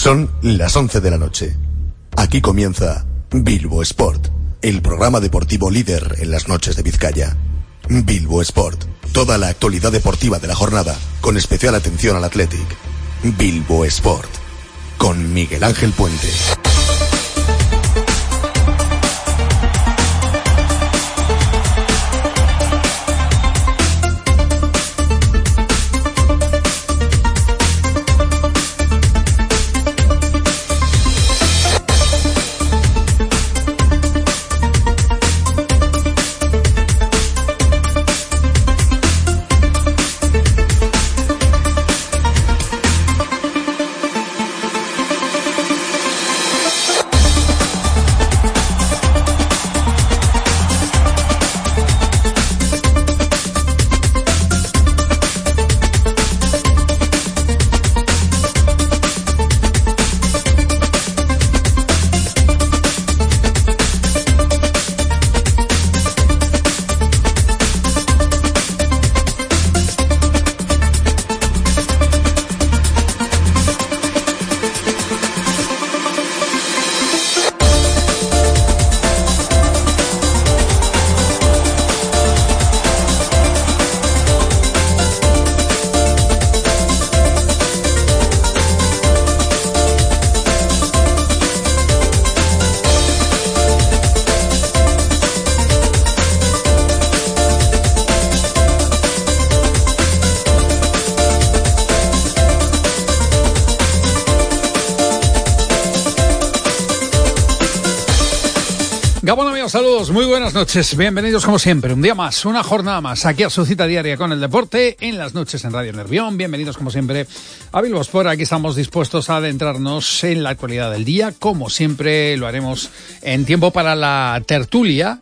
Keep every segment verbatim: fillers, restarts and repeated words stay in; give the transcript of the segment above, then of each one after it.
Son las once de la noche. Aquí comienza Bilbo Sport, el programa deportivo líder en las noches de Vizcaya. Bilbo Sport, toda la actualidad deportiva de la jornada, con especial atención al Athletic. Bilbo Sport, con Miguel Ángel Puente. Saludos, muy buenas noches, bienvenidos como siempre, un día más, una jornada más, aquí a su cita diaria con el deporte, en las noches en Radio Nervión. Bienvenidos como siempre a Bilbo Sport. Aquí estamos dispuestos a adentrarnos en la actualidad del día, como siempre lo haremos en tiempo para la tertulia,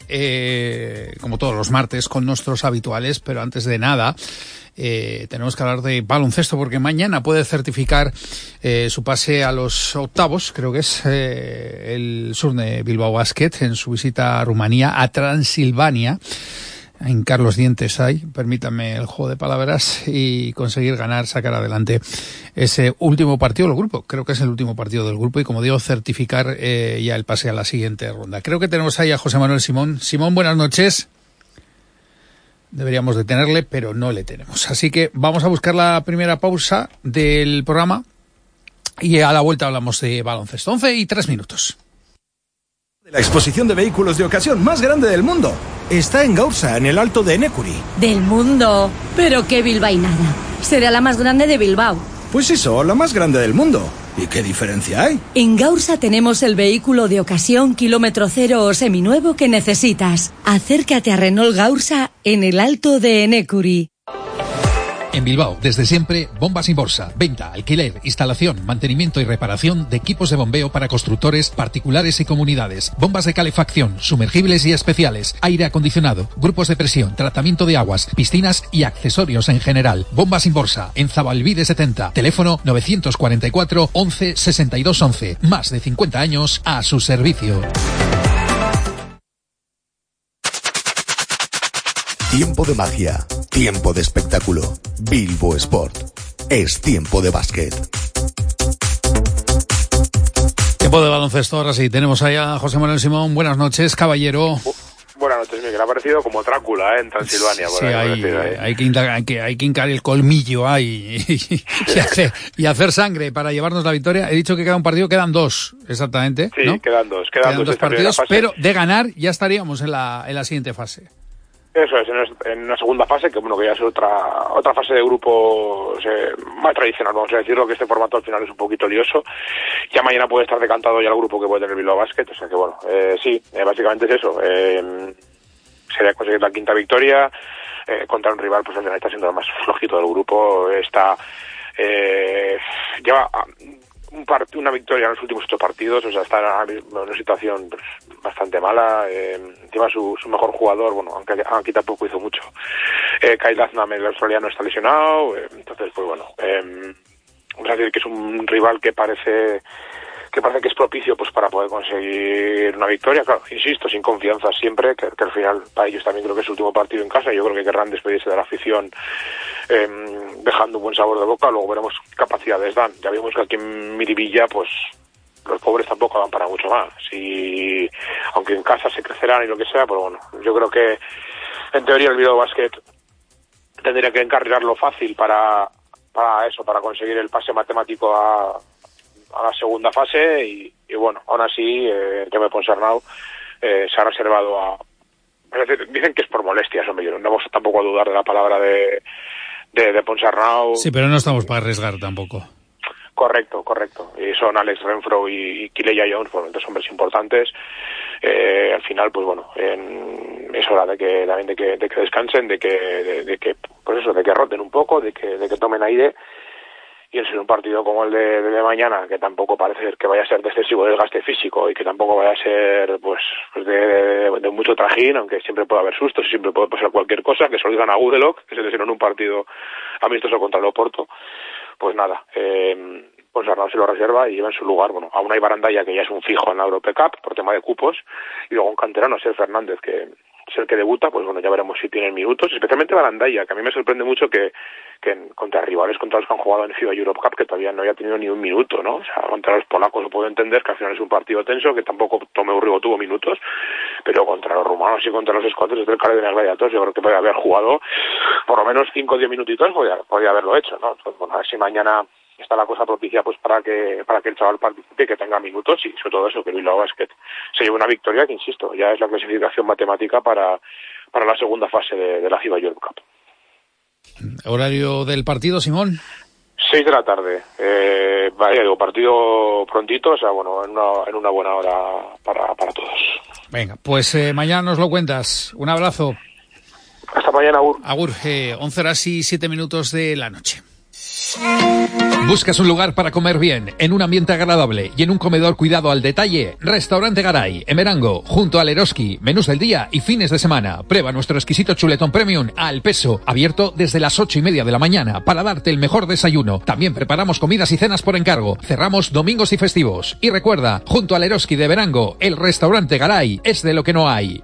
eh, como todos los martes, con nuestros habituales, pero antes de nada... Eh, tenemos que hablar de baloncesto porque mañana puede certificar eh, su pase a los octavos, creo que es eh, el Surne Bilbao Basket en su visita a Rumanía, a Transilvania, en Carlos Dientes hay, permítanme el juego de palabras, y conseguir ganar, sacar adelante ese último partido del grupo, creo que es el último partido del grupo y como digo, certificar eh, ya el pase a la siguiente ronda. Creo que tenemos ahí a José Manuel Simón. Simón, buenas noches. Deberíamos de tenerle, pero no le tenemos. Así que vamos a buscar la primera pausa del programa y a la vuelta hablamos de baloncesto. once y tres minutos. La exposición de vehículos de ocasión más grande del mundo está en Gaursa, en el Alto de Enekuri. ¿Del mundo? Pero qué bilbainada. Será la más grande de Bilbao. Pues eso, la más grande del mundo. ¿Y qué diferencia hay? En Gaursa tenemos el vehículo de ocasión kilómetro cero o seminuevo que necesitas. Acércate a Renault Gaursa en el Alto de Enekuri. En Bilbao, desde siempre, Bombas Inborsa. Venta, alquiler, instalación, mantenimiento y reparación de equipos de bombeo para constructores, particulares y comunidades. Bombas de calefacción, sumergibles y especiales, aire acondicionado, grupos de presión, tratamiento de aguas, piscinas y accesorios en general. Bombas Inborsa, en Zabalbide setenta. Teléfono novecientos cuarenta y cuatro, once, sesenta y dos once. Más de cincuenta años a su servicio. Tiempo de magia, tiempo de espectáculo. Bilbo Sport. Es tiempo de básquet. Tiempo de baloncesto, ahora sí. Tenemos ahí a José Manuel Simón. Buenas noches, caballero. Buenas noches, Miguel. Ha parecido como Drácula, ¿eh? En Transilvania. Sí, hay, hay, hay, que indagar, hay, que, hay que hincar el colmillo ahí y, y, hacer, y hacer sangre para llevarnos la victoria. He dicho que queda un partido, quedan dos, exactamente. Sí, ¿no? quedan dos. Quedan, quedan dos, dos partidos, pero de ganar ya estaríamos en la, en la siguiente fase. Eso es, en una segunda fase, que bueno, que ya es otra otra fase de grupos eh, más tradicional, vamos a decirlo, que este formato al final es un poquito lioso. Ya mañana puede estar decantado ya el grupo que puede tener Bilbao Basket, o sea que bueno, eh, sí, eh, básicamente es eso. Eh, sería conseguir la quinta victoria eh, contra un rival, pues al final está siendo el más flojito del grupo, está eh, lleva un part- una victoria en los últimos ocho partidos, o sea, está en una situación pues, bastante mala. Eh, encima su, su mejor jugador, bueno, aunque aquí tampoco hizo mucho, eh, Kyle Aznam, el australiano, está lesionado, eh, entonces pues bueno, eh, vamos a decir que es un rival que parece que parece que es propicio pues para poder conseguir una victoria, claro, insisto, sin confianza siempre, que, que al final para ellos también creo que es su último partido en casa, yo creo que querrán despedirse de la afición eh, dejando un buen sabor de boca. Luego veremos qué capacidades dan. Ya vimos que aquí en Miribilla, pues los pobres tampoco dan para mucho más. Y aunque en casa se crecerán y lo que sea, pero bueno, yo creo que en teoría el Bilbao Basket tendría que encarrilarlo fácil para, para eso, para conseguir el pase matemático a, a la segunda fase. Y, y bueno, aún así, eh, el tema de Ponsarnau eh, se ha reservado a... Es decir, dicen que es por molestias, hombre, yo no vamos tampoco a dudar de la palabra de, de, de Ponsarnau. Sí, pero no estamos para arriesgar tampoco. Correcto, correcto. Y son Alex Renfro y, y Kileya Jones, bueno, dos hombres importantes. Eh, al final, pues bueno, en, es hora de que también de que, de que descansen, de que, de, de que, pues eso, de que roten un poco, de que, de que tomen aire. Y en un partido como el de, de mañana, que tampoco parece que vaya a ser de excesivo desgaste físico y que tampoco vaya a ser pues, pues de, de, de mucho trajín, aunque siempre puede haber sustos y siempre puede pasar cualquier cosa, que se lo digan a Gudelok, que se lesionó en un partido amistoso contra el Oporto. Pues nada, eh, pues Arnau se lo reserva y lleva en su lugar, bueno, aún hay Barandaya, que ya es un fijo en la Europe Cup por tema de cupos, y luego un canterano, Ser Fernández, que es el que debuta, pues bueno, ya veremos si tienen minutos, especialmente Barandaya, que a mí me sorprende mucho que, que en, contra rivales, contra los que han jugado en FIBA Europe Cup, que todavía no haya tenido ni un minuto, ¿no? O sea, contra los polacos lo puedo entender, que al final es un partido tenso, que tampoco Tomeu Rigo tuvo minutos, pero contra los rumanos y contra los escoceses del Cárdenas Gladiators, yo creo que podría haber jugado por lo menos cinco o diez minutitos, podría, podría haberlo hecho, ¿no? Entonces, bueno, a ver si mañana está la cosa propicia pues para que para que el chaval participe, que tenga minutos y sobre todo eso, que el Bilbao Basket se lleve una victoria que, insisto, ya es la clasificación matemática para, para la segunda fase de, de la FIBA Europe Cup. ¿Horario del partido, Simón? Seis de la tarde. Eh, vaya, digo, partido prontito, o sea, bueno, en una, en una buena hora para, para todos. Venga, pues eh, mañana nos lo cuentas. Un abrazo. Hasta mañana, Agur. Agur, eh, once horas y siete minutos de la noche. ¿Buscas un lugar para comer bien, en un ambiente agradable y en un comedor cuidado al detalle? Restaurante Garay, en Merango, junto al Eroski, menús del día y fines de semana. Prueba nuestro exquisito chuletón premium al peso, abierto desde las ocho y media de la mañana para darte el mejor desayuno. También preparamos comidas y cenas por encargo. Cerramos domingos y festivos. Y recuerda, junto al Eroski de Merango, el Restaurante Garay es de lo que no hay.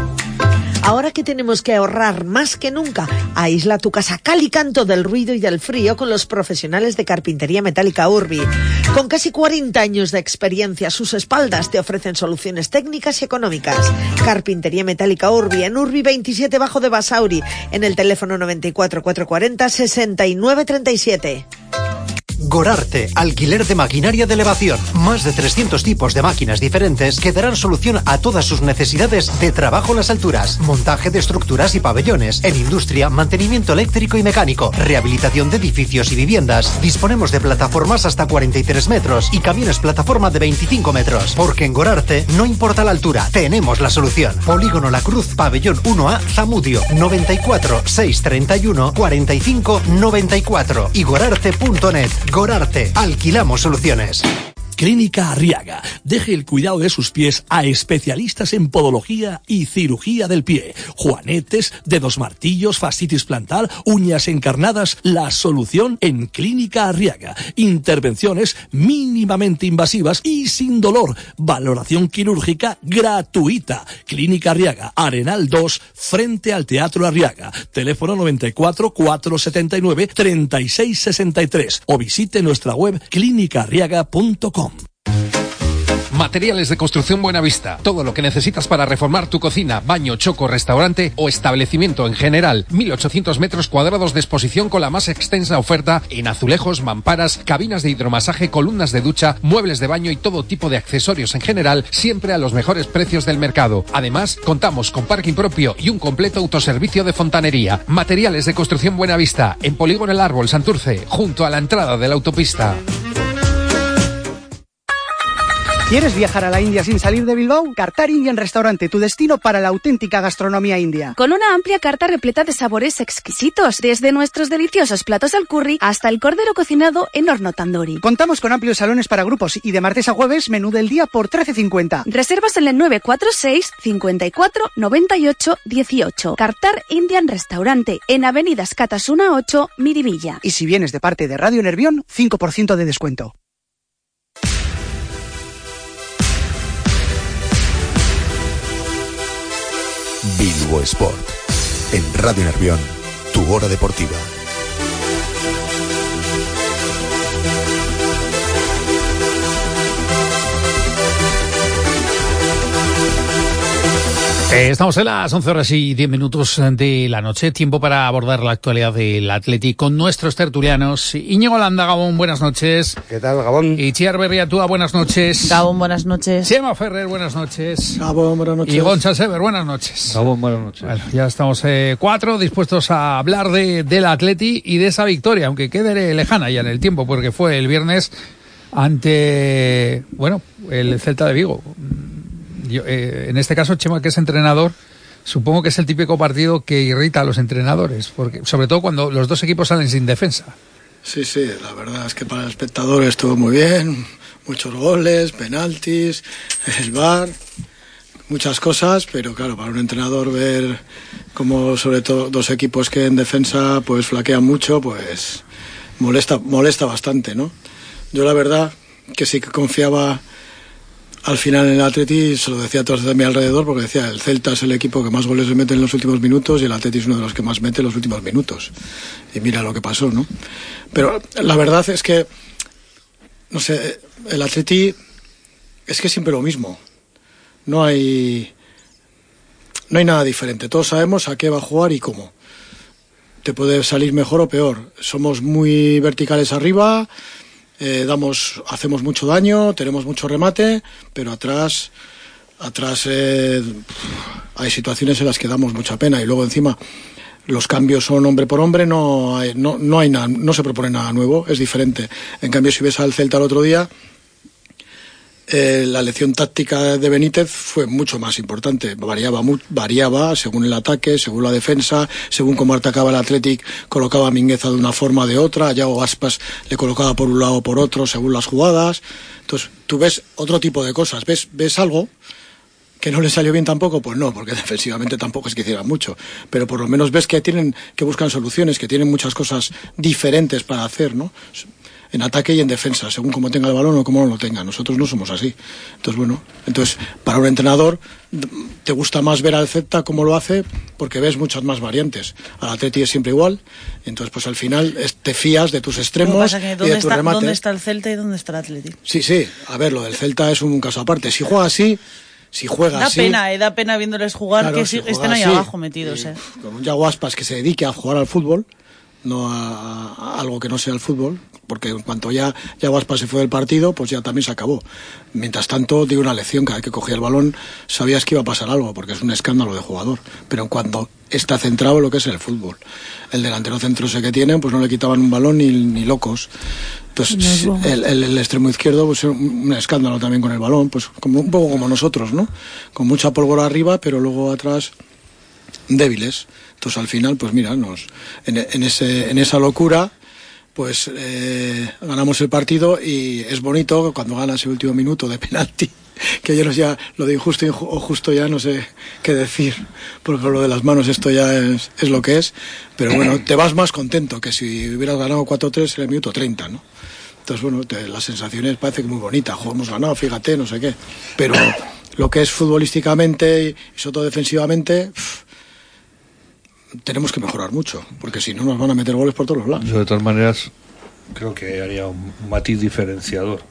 Ahora que tenemos que ahorrar más que nunca, aísla tu casa cal y canto del ruido y del frío con los profesionales de Carpintería Metálica Urbi. Con casi cuarenta años de experiencia a sus espaldas te ofrecen soluciones técnicas y económicas. Carpintería Metálica Urbi, en Urbi veintisiete bajo de Basauri, en el teléfono noventa y cuatro, cuatrocientos cuarenta, sesenta y nueve treinta y siete. Gorarte, alquiler de maquinaria de elevación. Más de trescientos tipos de máquinas diferentes que darán solución a todas sus necesidades de trabajo en las alturas. Montaje de estructuras y pabellones. En industria, mantenimiento eléctrico y mecánico. Rehabilitación de edificios y viviendas. Disponemos de plataformas hasta cuarenta y tres metros y camiones plataforma de veinticinco metros. Porque en Gorarte no importa la altura, tenemos la solución. Polígono La Cruz, pabellón uno A, Zamudio. noventa y cuatro, seiscientos treinta y uno, cuarenta y cinco, noventa y cuatro. Y gorarte punto net. Gorarte, alquilamos soluciones. Clínica Arriaga. Deje el cuidado de sus pies a especialistas en podología y cirugía del pie. Juanetes, dedos martillos, fascitis plantar, uñas encarnadas. La solución en Clínica Arriaga. Intervenciones mínimamente invasivas y sin dolor. Valoración quirúrgica gratuita. Clínica Arriaga, Arenal dos, frente al Teatro Arriaga. Teléfono noventa y cuatro, cuatrocientos setenta y nueve, treinta y seis sesenta y tres. O visite nuestra web clínica arriaga punto com. Materiales de Construcción Buenavista. Todo lo que necesitas para reformar tu cocina, baño, choco, restaurante o establecimiento en general. mil ochocientos metros cuadrados de exposición con la más extensa oferta en azulejos, mamparas, cabinas de hidromasaje, columnas de ducha, muebles de baño y todo tipo de accesorios en general, siempre a los mejores precios del mercado. Además, contamos con parking propio y un completo autoservicio de fontanería. Materiales de Construcción Buenavista, en Polígono El Árbol, Santurce, junto a la entrada de la autopista. ¿Quieres viajar a la India sin salir de Bilbao? Kartar Indian Restaurante, tu destino para la auténtica gastronomía india. Con una amplia carta repleta de sabores exquisitos, desde nuestros deliciosos platos al curry hasta el cordero cocinado en horno tandoori. Contamos con amplios salones para grupos y de martes a jueves menú del día por trece cincuenta. Reservas en el nueve cuatro seis, cincuenta y cuatro, noventa y ocho, dieciocho. Kartar Indian Restaurante, en Avenida Escatasuna ocho, Miribilla. Y si vienes de parte de Radio Nervión, cinco por ciento de descuento. Bilbo Sport. En Radio Nervión, tu hora deportiva. Eh, estamos en las once horas y diez minutos de la noche, tiempo para abordar la actualidad del Atleti con nuestros tertulianos. Íñigo Landa, Gabón, buenas noches. ¿Qué tal, Gabón? Itziar Berriatúa, buenas noches. Gabón, buenas noches. Chema Ferrer, buenas noches. Gabón, buenas noches. Y Goncha Sever, buenas noches. Gabón, buenas noches. Bueno, ya estamos eh, cuatro dispuestos a hablar de del Atleti y de esa victoria, aunque quede lejana ya en el tiempo, porque fue el viernes ante, bueno, el Celta de Vigo. Yo, eh, en este caso, Chema, que es entrenador, supongo que es el típico partido que irrita a los entrenadores, porque sobre todo cuando los dos equipos salen sin defensa. Sí, sí, la verdad es que para el espectador estuvo muy bien, muchos goles, penaltis, el V A R, muchas cosas, pero claro, para un entrenador ver como sobre todo dos equipos que en defensa pues flaquean mucho, pues molesta, molesta bastante, ¿no? Yo la verdad que sí que confiaba al final en el Atleti, se lo decía a todos de mi alrededor, porque decía, el Celta es el equipo que más goles le mete en los últimos minutos y el Atleti es uno de los que más mete en los últimos minutos. Y mira lo que pasó, ¿no? Pero la verdad es que, no sé, el Atleti es que es siempre lo mismo. No hay, no hay nada diferente. Todos sabemos a qué va a jugar y cómo. Te puede salir mejor o peor. Somos muy verticales arriba. Eh, damos, hacemos mucho daño, tenemos mucho remate, pero atrás, atrás eh, hay situaciones en las que damos mucha pena y luego encima los cambios son hombre por hombre, no hay, no, no hay nada, no se propone nada nuevo, es diferente. En cambio, si ves al Celta el otro día, eh, la lección táctica de Benítez fue mucho más importante, variaba, mu- variaba según el ataque, según la defensa, según cómo atacaba el Athletic, colocaba a Mingueza de una forma o de otra, a Yago Aspas le colocaba por un lado o por otro según las jugadas. Entonces tú ves otro tipo de cosas, ves, ves algo que no le salió bien tampoco, pues no, porque defensivamente tampoco es que hicieran mucho, pero por lo menos ves que tienen, que buscan soluciones, que tienen muchas cosas diferentes para hacer, ¿no? En ataque y en defensa, según cómo tenga el balón o cómo no lo tenga. Nosotros no somos así. Entonces, bueno, entonces para un entrenador te gusta más ver al Celta cómo lo hace porque ves muchas más variantes. Al Atleti es siempre igual, entonces pues al final es, te fías de tus extremos pasa que y ¿dónde de tus está, remates. ¿Dónde está el Celta y dónde está el Atleti? Sí, sí, a ver, lo del Celta es un caso aparte. Si juega así, si juega da así... pena, eh, da pena viéndoles jugar, claro, que si estén juega ahí así, abajo metidos. Eh. Con un Yago Aspas que se dedique a jugar al fútbol, no a, a algo que no sea el fútbol, porque en cuanto ya Yago Aspas se fue del partido, pues ya también se acabó. Mientras tanto, dio una lección, cada vez que cogía el balón sabías que iba a pasar algo, porque es un escándalo de jugador, pero cuando está centrado en lo que es el fútbol, el delantero centro ese que tienen, pues no le quitaban un balón ni, ni locos. Entonces no, el, el, el extremo izquierdo, pues un escándalo también con el balón, pues como un poco como nosotros, ¿no? Con mucha pólvora arriba, pero luego atrás débiles. Entonces al final, pues mira, nos en, en ese en esa locura, pues eh, ganamos el partido y es bonito cuando ganas el último minuto de penalti, que yo no sé, ya lo de injusto o justo ya no sé qué decir, porque lo de las manos esto ya es, es lo que es, pero bueno, te vas más contento que si hubieras ganado cuatro tres en el minuto treinta, ¿no? Entonces bueno, te, las sensaciones parece que muy bonita, hemos ganado, fíjate, no sé qué, pero lo que es futbolísticamente y sobre todo defensivamente, pff, tenemos que mejorar mucho, porque si no nos van a meter goles por todos los lados. Yo de todas maneras creo que haría un matiz diferenciador.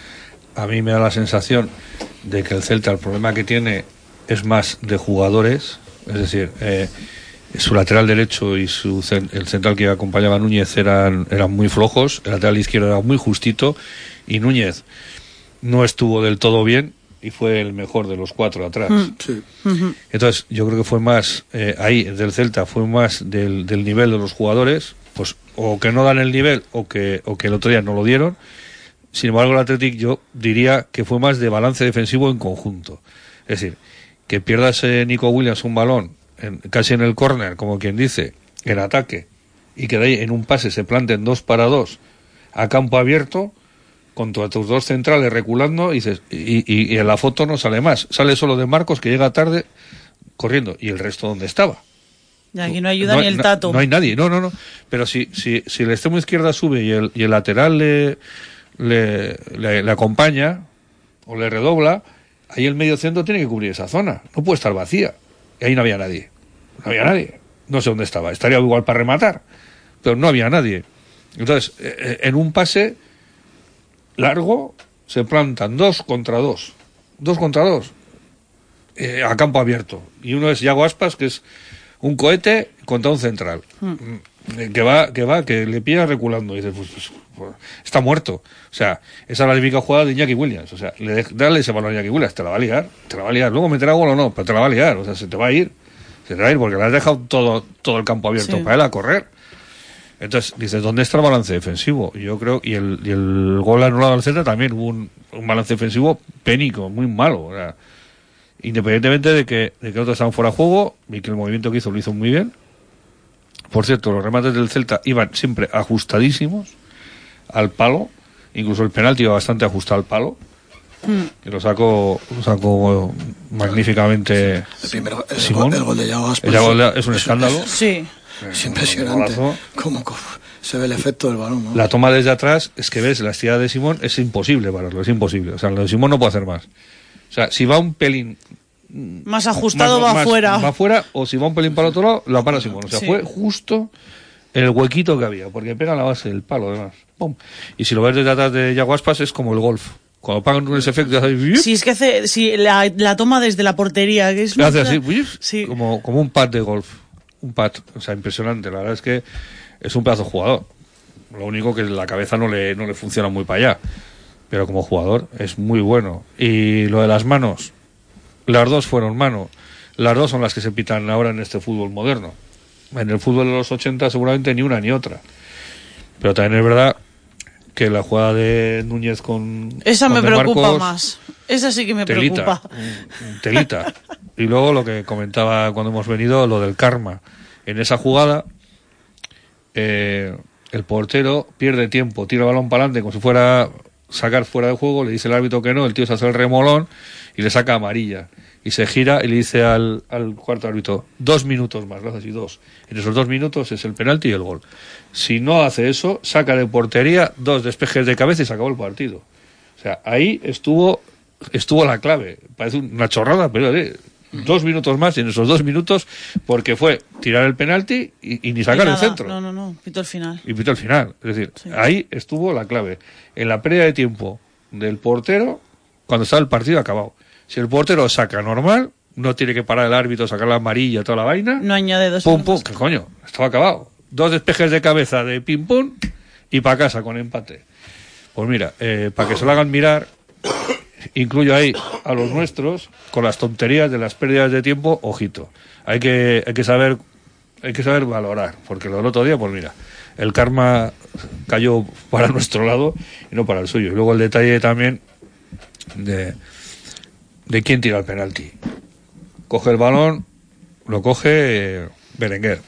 A mí me da la sensación de que el Celta, el problema que tiene es más de jugadores, es decir, eh, su lateral derecho y su el central que acompañaba a Núñez eran, eran muy flojos, el lateral izquierdo era muy justito y Núñez no estuvo del todo bien y fue el mejor de los cuatro atrás. Mm, sí. Uh-huh. Entonces yo creo que fue más eh, ahí del Celta, fue más del, del nivel de los jugadores, pues o que no dan el nivel o que, o que el otro día no lo dieron. Sin embargo el Athletic yo diría que fue más de balance defensivo en conjunto, es decir, que pierdas eh, Nico Williams un balón en, casi en el córner, como quien dice, en ataque, y que de ahí en un pase se planten dos para dos a campo abierto contra tus dos centrales reculando y, dices, y, y, y en la foto no sale más, sale solo de Marcos que llega tarde corriendo y el resto ¿dónde estaba? Y aquí no ayuda no, ni el no, Tato. No hay nadie, no, no, no. Pero si, si, si el extremo izquierda sube y el, y el lateral le, le, le, le acompaña o le redobla, ahí el medio centro tiene que cubrir esa zona, no puede estar vacía. Y ahí no había nadie, no había nadie, no sé dónde estaba, estaría igual para rematar, pero no había nadie. Entonces, eh, en un pase largo se plantan dos contra dos, dos contra dos. eh, a campo abierto. Y uno es Yago Aspas, que es un cohete contra un central. Mm. Que va, que va, que le pilla reculando. Y dices, pues, pues, pues, está muerto. O sea, esa es la típica jugada de Iñaki Williams. O sea, le de, dale ese balón a Iñaki Williams, te la va a liar, te la va a liar. Luego meterá gol o no, pero te la va a liar. O sea, se te va a ir. Se te va a ir porque le has dejado todo, todo el campo abierto sí. para él a correr. Entonces, dices, ¿dónde está el balance defensivo? Yo creo, y el, y el gol anulado al Celta también hubo un, un balance defensivo pénico, muy malo. O sea, independientemente de que, de que otros estaban fuera de juego y que el movimiento que hizo lo hizo muy bien. Por cierto, los remates del Celta iban siempre ajustadísimos al palo, incluso el penalti iba bastante ajustado al palo. Mm. Y lo sacó, lo sacó magníficamente. El, primero, el, Simón. Gol, el gol de Yago Aspas. El gol de, es un es, escándalo. Es, sí. Es impresionante cómo, cómo se ve el efecto del balón, ¿no? La toma desde atrás, es que ves, la estirada de Simón es imposible pararlo, es imposible. O sea, lo de Simón no puede hacer más. O sea, si va un pelín más ajustado más, va más, afuera. Va afuera, o si va un pelín para el otro lado, la para Simón. O sea, sí. fue justo el huequito que había, porque pega la base del palo, además. ¡Pum! Y si lo ves desde atrás de Yago Aspas, es como el golf. Cuando pagan ese efecto, hace... Sí, es que hace sí, la, la toma desde la portería, que es hace así, sí. como, como un pad de golf. Un pat, o sea, impresionante. La verdad es que es un pedazo de jugador. Lo único que la cabeza no le, no le funciona muy para allá. Pero como jugador es muy bueno. Y lo de las manos, las dos fueron manos. Las dos son las que se pitan ahora en este fútbol moderno. En el fútbol de los ochenta seguramente ni una ni otra. Pero también es verdad que la jugada de Núñez con esa con me de preocupa Marcos, más. Esa sí que me telita, preocupa. Telita. Y luego lo que comentaba cuando hemos venido, lo del karma. En esa jugada, eh, el portero pierde tiempo, tira el balón para adelante como si fuera sacar fuera de juego, le dice el árbitro que no, el tío se hace el remolón y le saca amarilla. Y se gira y le dice al, al cuarto árbitro, dos minutos más, lo hace así, dos. En esos dos minutos es el penalti y el gol. Si no hace eso, saca de portería dos despejes de cabeza y se acabó el partido. O sea, ahí estuvo estuvo la clave. Parece una chorrada, pero eh, dos minutos más y en esos dos minutos, porque fue tirar el penalti y, y ni sacar y el centro. No, no, no, pito el final. Y pito el final. Es decir, sí. ahí estuvo la clave. En la pérdida de tiempo del portero, cuando está el partido acabado. Si el portero saca normal, no tiene que parar el árbitro, sacar la amarilla, toda la vaina. No añade dos pum, pum, ¿qué coño? Estaba acabado. Dos despejes de cabeza de pim pum y para casa con empate. Pues mira, eh, para que se lo hagan mirar, incluyo ahí a los nuestros con las tonterías de las pérdidas de tiempo, ojito. Hay que, hay que saber, hay que saber valorar, porque lo del otro día, pues mira, el karma cayó para nuestro lado y no para el suyo. Y luego el detalle también de de quién tira el penalti. Coge el balón, lo coge eh, Berenguer.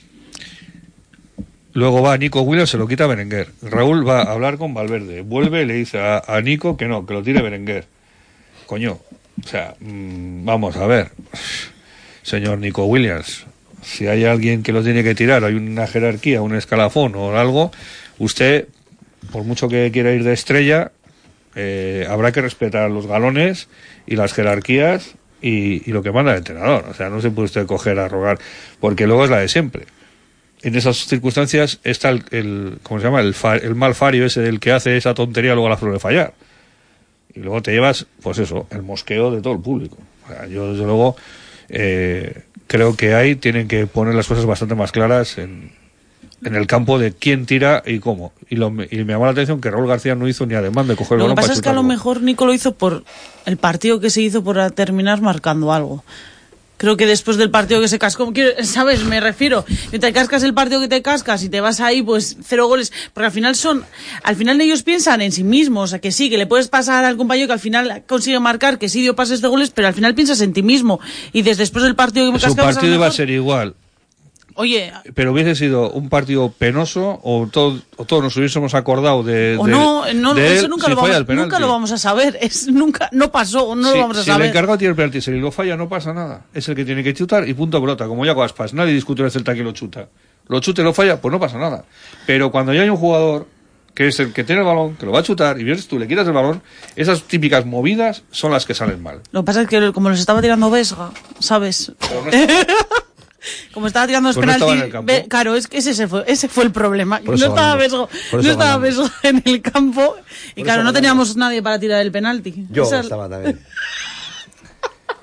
Luego va Nico Williams, se lo quita Berenguer. Raúl va a hablar con Valverde. Vuelve y le dice a, a Nico que no, que lo tire Berenguer. Coño, o sea, mmm, vamos a ver. Señor Nico Williams, si hay alguien que lo tiene que tirar, hay una jerarquía, un escalafón o algo, usted, por mucho que quiera ir de estrella, eh, habrá que respetar los galones y las jerarquías y, y lo que manda el entrenador. O sea, no se puede usted coger a rogar, porque luego es la de siempre. En esas circunstancias está el, el ¿cómo se llama? El, fa, el mal fario ese del que hace esa tontería, luego la suele fallar. Y luego te llevas, pues eso, el mosqueo de todo el público. O sea, yo desde luego eh, creo que ahí tienen que poner las cosas bastante más claras en, en el campo de quién tira y cómo. Y, lo, y me llamó la atención que Raúl García no hizo ni ademán de coger el balón. Lo que pasa para es que a lo mejor Nico lo hizo por el partido que se hizo, por terminar marcando algo. Creo que después del partido que se cascó, ¿sabes? Me refiero, te cascas el partido que te cascas y te vas ahí, pues cero goles, porque al final son, al final ellos piensan en sí mismos, o sea, que sí, que le puedes pasar al compañero que al final consigue marcar, que sí dio pases de goles, pero al final piensas en ti mismo, y desde después del partido que me cascas... Su partido iba a ser igual. Oye... Pero hubiese sido un partido penoso, o, todo, o todos nos hubiésemos acordado de, o de, no, no de eso él, nunca, si lo vamos, nunca lo vamos a saber, es nunca no pasó, no si, lo vamos a si saber. Si el encargado tiene el penalti, si lo falla, no pasa nada. Es el que tiene que chutar y punto pelota, como Yago Aspas. Nadie discute el Celta que lo chuta. Lo chuta y lo falla, pues no pasa nada. Pero cuando ya hay un jugador que es el que tiene el balón, que lo va a chutar, y vienes tú, le quitas el balón, esas típicas movidas son las que salen mal. Lo que pasa es que como los estaba tirando Vesga, ¿sabes? Como estaba tirando los pues penaltis, no ve, claro, es que ese fue, ese fue el problema. No estaba Vesgo, no eso estaba Vesgo en el campo y por claro, no ganamos. teníamos nadie para tirar el penalti. Yo Esa... estaba también.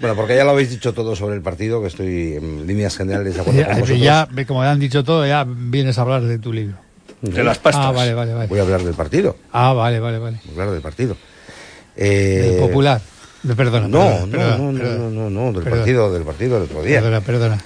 Bueno, porque ya lo habéis dicho todo sobre el partido, que estoy en líneas generales de acuerdo con vosotros. Ya, como ya han dicho todo, ya vienes a hablar de tu libro. De las pastas. Ah, vale, vale, vale. Voy a hablar del partido. Ah, vale, vale, vale. Voy a hablar del partido. Eh... Del Popular. Perdona, no, perdona, no, perdona, no, perdona. no, no, no, del Perdona. partido, del partido del otro día. Perdona, perdona.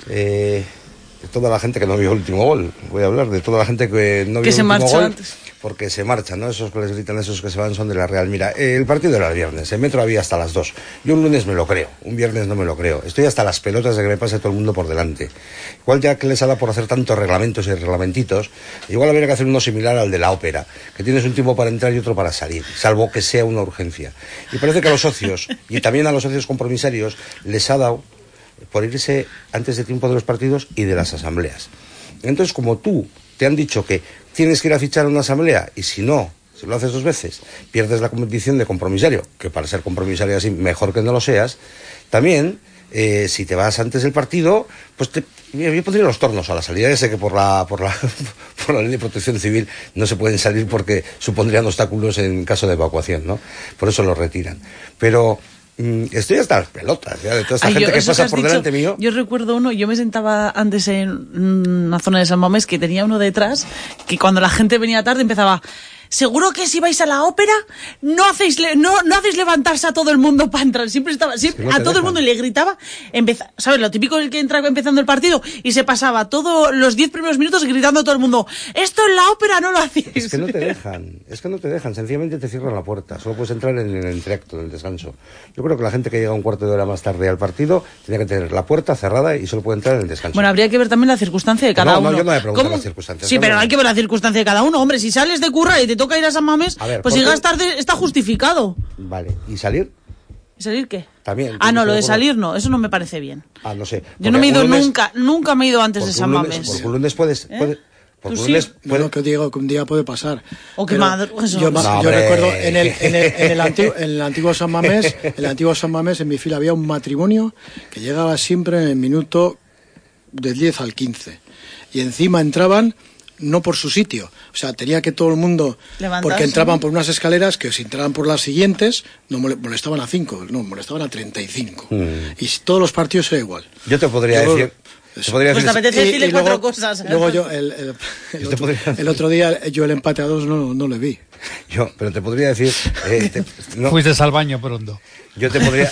Eh, de toda la gente que no vio el último gol. Voy a hablar de toda la gente que no vio Que el se último marchó gol. antes. Porque se marchan, ¿no? Esos que les gritan, esos que se van son de la Real. Mira, eh, el partido era el viernes, el metro había hasta las dos. Yo un lunes me lo creo, un viernes no me lo creo. Estoy hasta las pelotas de que me pase todo el mundo por delante. Igual ya que les ha dado por hacer tantos reglamentos y reglamentitos, igual habría que hacer uno similar al de la ópera, que tienes un tiempo para entrar y otro para salir, salvo que sea una urgencia. Y parece que a los socios, y también a los socios compromisarios, les ha dado por irse antes de tiempo de los partidos y de las asambleas. Entonces, como tú te han dicho que tienes que ir a fichar a una asamblea y si no, si lo haces dos veces, pierdes la competición de compromisario, que para ser compromisario así mejor que no lo seas, también eh, si te vas antes del partido, pues te, yo pondría los tornos a la salida. Ya sé que por la, por la por la ley de protección civil no se pueden salir porque supondrían obstáculos en caso de evacuación, ¿no? Por eso los retiran. Pero estoy hasta las pelotas ya de toda esta Ay, gente yo, que eso pasa que has por dicho, delante mío. Yo recuerdo uno, yo me sentaba antes en una zona de San Mamés que tenía uno detrás que cuando la gente venía tarde empezaba: seguro que si vais a la ópera no hacéis le no no hacéis levantarse a todo el mundo para entrar. Siempre estaba siempre, es que no a todo dejan. el mundo y le gritaba, empeza, ¿sabes? Lo típico del que entra empezando el partido y se pasaba todos los diez primeros minutos gritando a todo el mundo: esto en la ópera no lo hacéis. Es que no te dejan, es que no te dejan, sencillamente te cierran la puerta, solo puedes entrar en el entreacto, en el descanso. Yo creo que la gente que llega un cuarto de hora más tarde al partido tiene que tener la puerta cerrada y solo puede entrar en el descanso. Bueno, habría que ver también la circunstancia de cada no, uno. No, yo no me pregunto ¿Cómo? las circunstancias. Sí, pero no, hay que ver la circunstancia de cada uno. Hombre, si sales de curra y te toca ir a San Mamés, A ver, pues ¿por si qué? llegas tarde está justificado. Vale, ¿y salir? ¿Y salir qué? También. Ah, no, lo de Seguro. salir no, eso no me parece bien. Ah, no sé. Yo no me he Porque ido un lunes- nunca, nunca me he ido antes de porque San un lunes- Mamés. Porque un lunes puedes... ¿Eh? puedes porque ¿Tú un sí? lunes puedes- Bueno, que digo que un día puede pasar. O que Pero madre- eso- yo, ma- No, yo hombre. recuerdo en el, en, el, en, el antiguo, en el antiguo San Mamés, en el antiguo San Mamés, en mi fila había un matrimonio que llegaba siempre en el minuto del diez al quince. Y encima entraban no por su sitio. O sea, tenía que todo el mundo... Levantarse. Porque entraban por unas escaleras que si entraban por las siguientes no mole- molestaban a cinco, no, molestaban a treinta y cinco. Mm. Y si todos los partidos era igual. Yo te podría Yo- decir... Te podría Pues te decir apetece Y- decirle y cuatro luego- cosas. ¿eh? Luego yo, el, el, el Yo te otro, podría- el otro día, yo el empate a dos no, no le vi. yo, pero te podría decir... eh, te- no, Fuiste al baño pronto. yo te podría...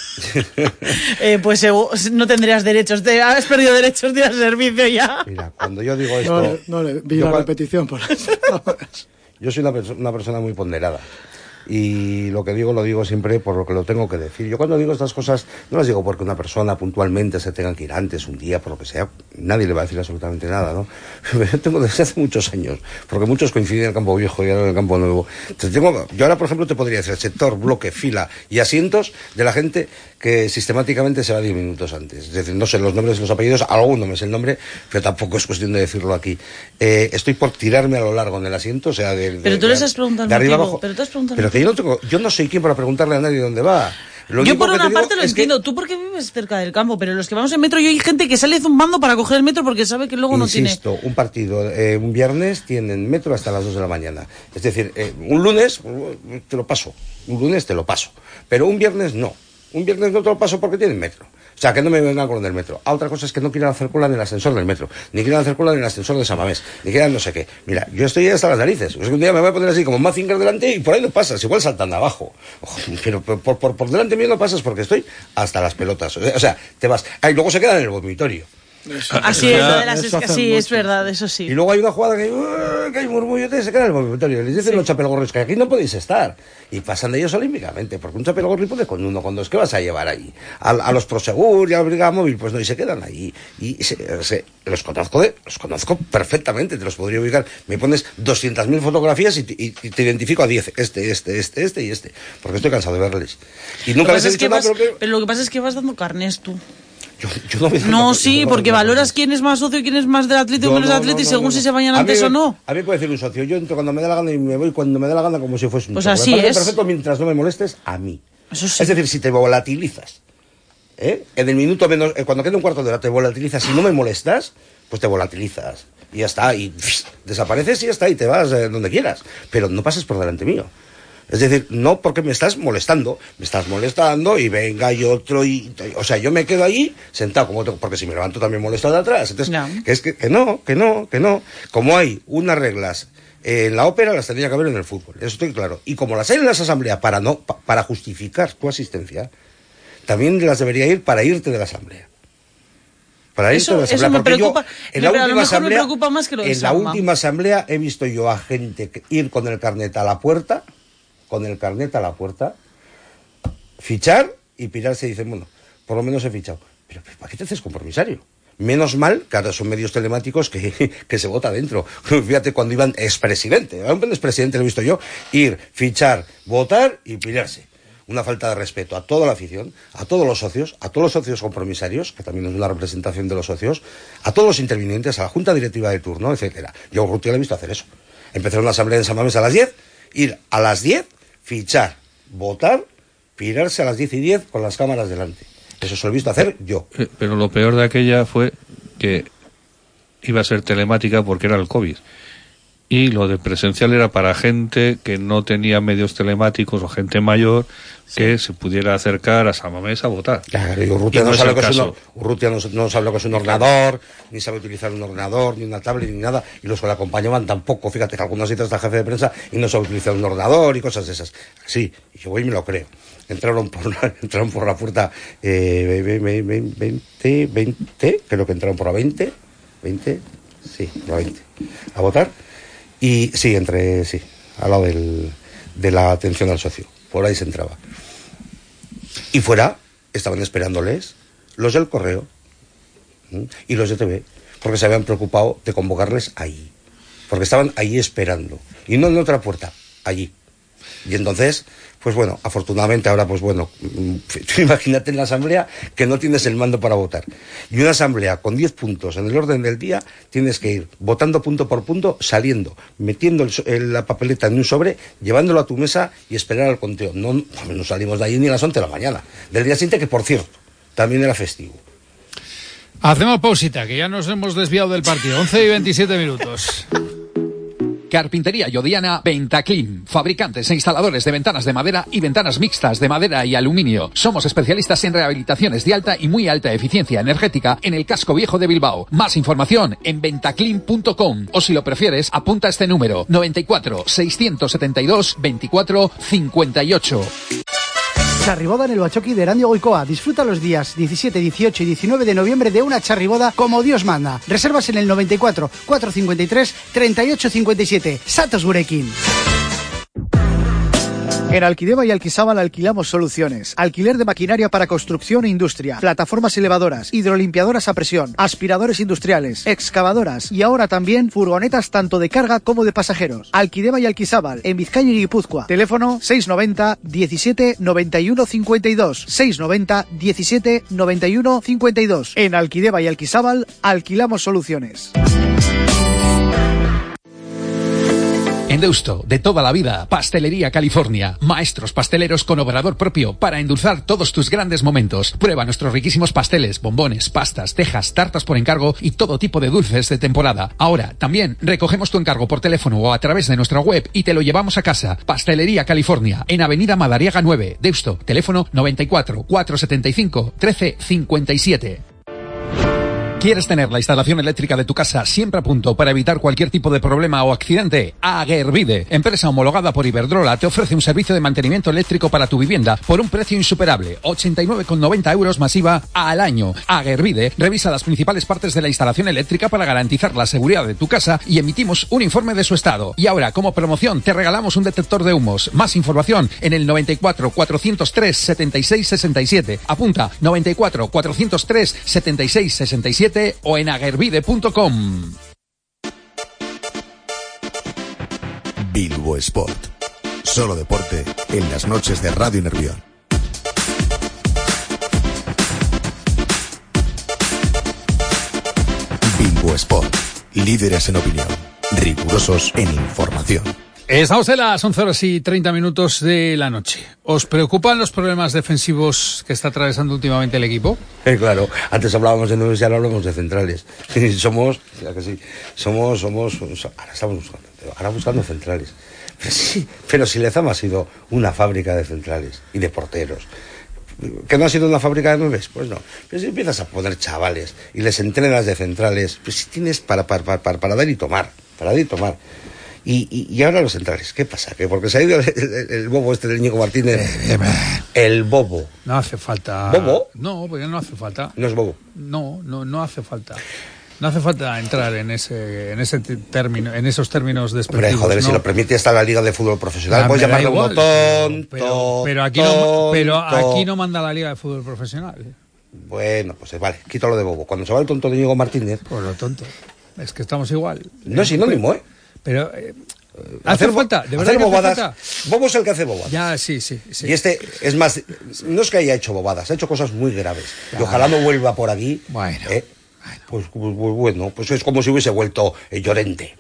Eh, pues eh, no tendrías derechos, te has perdido derechos de ir al servicio ya. Mira, cuando yo digo esto... No, no le vi yo la cua- repetición por las Yo soy una, perso- una persona muy ponderada. Y lo que digo, lo digo siempre por lo que lo tengo que decir. Yo cuando digo estas cosas, no las digo porque una persona puntualmente se tenga que ir antes, un día, por lo que sea. Nadie le va a decir absolutamente nada, ¿no? Yo tengo desde hace muchos años, porque muchos coinciden en el campo viejo y ahora en el campo nuevo. Entonces, tengo, yo ahora, por ejemplo, te podría decir sector, bloque, fila y asientos de la gente que sistemáticamente se va diez minutos antes. Es decir, no sé los nombres y los apellidos, alguno me sé el nombre, pero tampoco es cuestión de decirlo aquí. Eh, estoy por tirarme a lo largo en el asiento, o sea, de, de- Pero tú de- les has preguntado el de arriba motivo, abajo. pero tú has preguntado el Pero que yo no tengo, yo no soy quien para preguntarle a nadie dónde va. Lo Yo único por que una te digo parte lo es que- entiendo, tú porque vives cerca del campo, pero los que vamos en metro, yo hay gente que sale zumbando para coger el metro porque sabe que luego no tiene... Insisto, un partido, eh, un viernes tienen metro hasta las dos de la mañana. Es decir, eh, un lunes uh, te lo paso, un lunes te lo paso, pero un viernes no. Un viernes no te lo paso porque tienen metro. O sea, que no me vengan con el metro. A otra cosa es que no quieran hacer cola en el ascensor del metro, ni quieran hacer cola en el ascensor de San Mamés, ni quieran no sé qué. Mira, yo estoy hasta las narices. Es que un día me voy a poner así como Mazinger delante y por ahí no pasas, igual saltan abajo. Ojo, pero por, por, por, por delante mío no pasas porque estoy hasta las pelotas. O sea, te vas. Ah, y luego se quedan en el dormitorio. Así es, lo de las esca- sí, es verdad, eso sí. Y luego hay una jugada que, uh, que hay murmullo, se queda en el movimiento. Les dicen los chapelgorris que aquí no podéis estar. Y pasan de ellos olímpicamente, porque un chapelgorri puede con uno, con dos, ¿qué vas a llevar ahí? A, a los Prosegur y a la Brigada Móvil, pues no, y se quedan ahí. Y se, se- los conozco de, los conozco perfectamente, te los podría ubicar. Me pones doscientas mil fotografías y te, y- y te identifico a diez, este, este, este, este y este, porque estoy cansado de verles. Y Lo nunca que les pasa he es que dicho nada, vas- pero que... pero lo que pasa es que vas dando carnes tú. Yo, yo no, voy a- No, sí, yo no porque voy a- valoras quién es más socio y quién es más del Atlético o Yo menos no, del Atlético no, según no, si no. se vayan A mí antes me- o no. A mí me puede decir un socio, yo entro cuando me dé la gana y me voy cuando me dé la gana como si fuese un Pues choco. así Me parece es. perfecto mientras no me molestes a mí. Eso sí. Es decir, si te volatilizas, ¿eh? En el minuto menos, eh, cuando queda un cuarto de hora te volatilizas y no me molestas, pues te volatilizas. Y ya está, y pff, desapareces y ya está, y te vas eh, donde quieras. Pero no pases por delante mío. Es decir, no porque me estás molestando, me estás molestando y venga y otro y... O sea, yo me quedo ahí sentado, como otro, porque si me levanto también molesto de atrás. Entonces, no. Que es que, que no, que no, que no. Como hay unas reglas eh, en la ópera, las tendría que haber en el fútbol, eso estoy claro. Y como las hay en las asambleas para, no, pa, para justificar tu asistencia, también las debería ir para irte de la asamblea. Para irte eso, de la asamblea. Eso me porque preocupa, yo, en la última asamblea, me preocupa más que lo de en la Salma. última asamblea he visto yo a gente que ir con el carnet a la puerta, con el carnet a la puerta, fichar y pirarse y dicen, bueno, por lo menos he fichado. Pero, pero ¿para qué te haces compromisario? Menos mal que ahora son medios telemáticos que, que se vota dentro. Fíjate cuando iban expresidente, a un expresidente lo he visto yo, ir, fichar, votar y pirarse. Una falta de respeto a toda la afición, a todos los socios, a todos los socios compromisarios, que también es una representación de los socios, a todos los intervinientes, a la junta directiva de turno, etcétera. Yo a Urrutia le he visto hacer eso. Empezar una asamblea en San Mamés a las diez, ir a las diez, fichar, votar, pirarse a las diez y diez con las cámaras delante. Eso se lo he visto hacer yo. Pero lo peor de aquella fue que iba a ser telemática porque era el COVID. Y lo de presencial era para gente que no tenía medios telemáticos o gente mayor que sí. se pudiera acercar a San Mamés a votar. Claro, y Urrutia, y no, no, sabe que es un, Urrutia no, no sabe lo que es un ordenador, ni sabe utilizar un ordenador, ni una tablet, ni nada. Y los que la acompañaban tampoco. Fíjate que algunos sitios está jefe de prensa y no sabe utilizar un ordenador y cosas de esas. Sí, y yo voy y me lo creo. Entraron por, una, entraron por la puerta eh, veinte, veinte, creo que entraron por la veinte, veinte, sí, por la veinte, a votar. Y sí, entre, sí, al lado del, de la atención al socio. Por ahí se entraba. Y fuera estaban esperándoles los del correo ¿sí? y los de T V, porque se habían preocupado de convocarles ahí. Porque estaban ahí esperando. Y no en otra puerta, allí. Y entonces, pues bueno, afortunadamente ahora, pues bueno, imagínate en la asamblea que no tienes el mando para votar. Y una asamblea con diez puntos en el orden del día, tienes que ir votando punto por punto, saliendo, metiendo el, el, la papeleta en un sobre, llevándolo a tu mesa y esperar al conteo. No, no salimos de ahí ni a las once de la mañana. Del día siguiente, que por cierto, también era festivo. Hacemos pausita, que ya nos hemos desviado del partido. once y veintisiete minutos. Carpintería Yodiana Ventaclim, fabricantes e instaladores de ventanas de madera y ventanas mixtas de madera y aluminio. Somos especialistas en rehabilitaciones de alta y muy alta eficiencia energética en el casco viejo de Bilbao. Más información en ventaclim punto com o si lo prefieres, apunta este número noventa y cuatro, seiscientos setenta y dos, veinticuatro, cincuenta y ocho. Charriboda en el Bachoqui de Erandio Goicoa. Disfruta los días diecisiete, dieciocho y diecinueve de noviembre de una charriboda como Dios manda. Reservas en el noventa y cuatro, cuatrocientos cincuenta y tres, treinta y ocho cincuenta y siete. Satos Gurekin. En Alquideva y Alquisábal alquilamos soluciones. Alquiler de maquinaria para construcción e industria, plataformas elevadoras, hidrolimpiadoras a presión, aspiradores industriales, excavadoras y ahora también furgonetas tanto de carga como de pasajeros. Alquideva y Alquisábal, en Vizcaya y Guipúzcoa. Teléfono seiscientos noventa, diecisiete, noventa y uno, cincuenta y dos. seiscientos noventa, diecisiete, noventa y uno, cincuenta y dos. En Alquideva y Alquisábal alquilamos soluciones. En Deusto, de toda la vida, Pastelería California. Maestros pasteleros con obrador propio para endulzar todos tus grandes momentos. Prueba nuestros riquísimos pasteles, bombones, pastas, tejas, tartas por encargo y todo tipo de dulces de temporada. Ahora, también recogemos tu encargo por teléfono o a través de nuestra web y te lo llevamos a casa. Pastelería California, en Avenida Madariaga nueve, Deusto. Teléfono noventa y cuatro, cuatrocientos setenta y cinco, trece cincuenta y siete. ¿Quieres tener la instalación eléctrica de tu casa siempre a punto para evitar cualquier tipo de problema o accidente? Aguervide, empresa homologada por Iberdrola, te ofrece un servicio de mantenimiento eléctrico para tu vivienda por un precio insuperable, ochenta y nueve con noventa euros más I V A al año. Aguervide revisa las principales partes de la instalación eléctrica para garantizar la seguridad de tu casa y emitimos un informe de su estado. Y ahora, como promoción, te regalamos un detector de humos. Más información en el noventa y cuatro, cuatrocientos tres, setenta y seis sesenta y siete. Apunta noventa y cuatro, cuatrocientos tres, setenta y seis sesenta y siete o en aguervide punto com. Bilbo Sport. Solo deporte en las noches de Radio Nervión. Bilbo Sport. Líderes en opinión. Rigurosos en información. Estamos en las once horas y treinta minutos de la noche. ¿Os preocupan los problemas defensivos que está atravesando últimamente el equipo? Eh, claro, antes hablábamos de nueve y ahora hablamos de centrales. somos, ya que sí, somos, somos, ahora estamos buscando, ahora buscando centrales. Sí, pero si Lezama ha sido una fábrica de centrales y de porteros. ¿Que no ha sido una fábrica de nueves? Pues no. Pero si empiezas a poner chavales y les entrenas de centrales, pues si tienes para, para, para, para dar y tomar, para dar y tomar. Y, y, y ahora los centrales, ¿qué pasa? Que porque se ha ido el, el, el bobo este del Íñigo Martínez. Eh, el bobo. No hace falta. ¿Bobo? No, porque no hace falta. No es bobo. No, no, no hace falta. No hace falta entrar en ese, en ese término, en esos términos despectivos. Hombre, joder, ¿no? Si lo permite hasta la Liga de Fútbol Profesional, Ah, puedes me da llamarlo igual, uno tonto. Pero, pero, aquí tonto. no, pero aquí no manda la Liga de Fútbol Profesional. Bueno, pues vale, quítalo de bobo. Cuando se va el tonto de Íñigo Martínez. Pues lo tonto. Es que estamos igual. No es sinónimo, ¿eh? Pero. Eh, ¿Hace falta? ¿De verdad hacer que bobadas. hace falta? Bobo es el que hace bobadas. Ya, sí, sí, sí. Y este, es más, no es que haya hecho bobadas, ha hecho cosas muy graves. Y ojalá no vuelva por aquí. Bueno. ¿eh? Pues, pues, pues bueno, pues es como si hubiese vuelto eh, Llorente.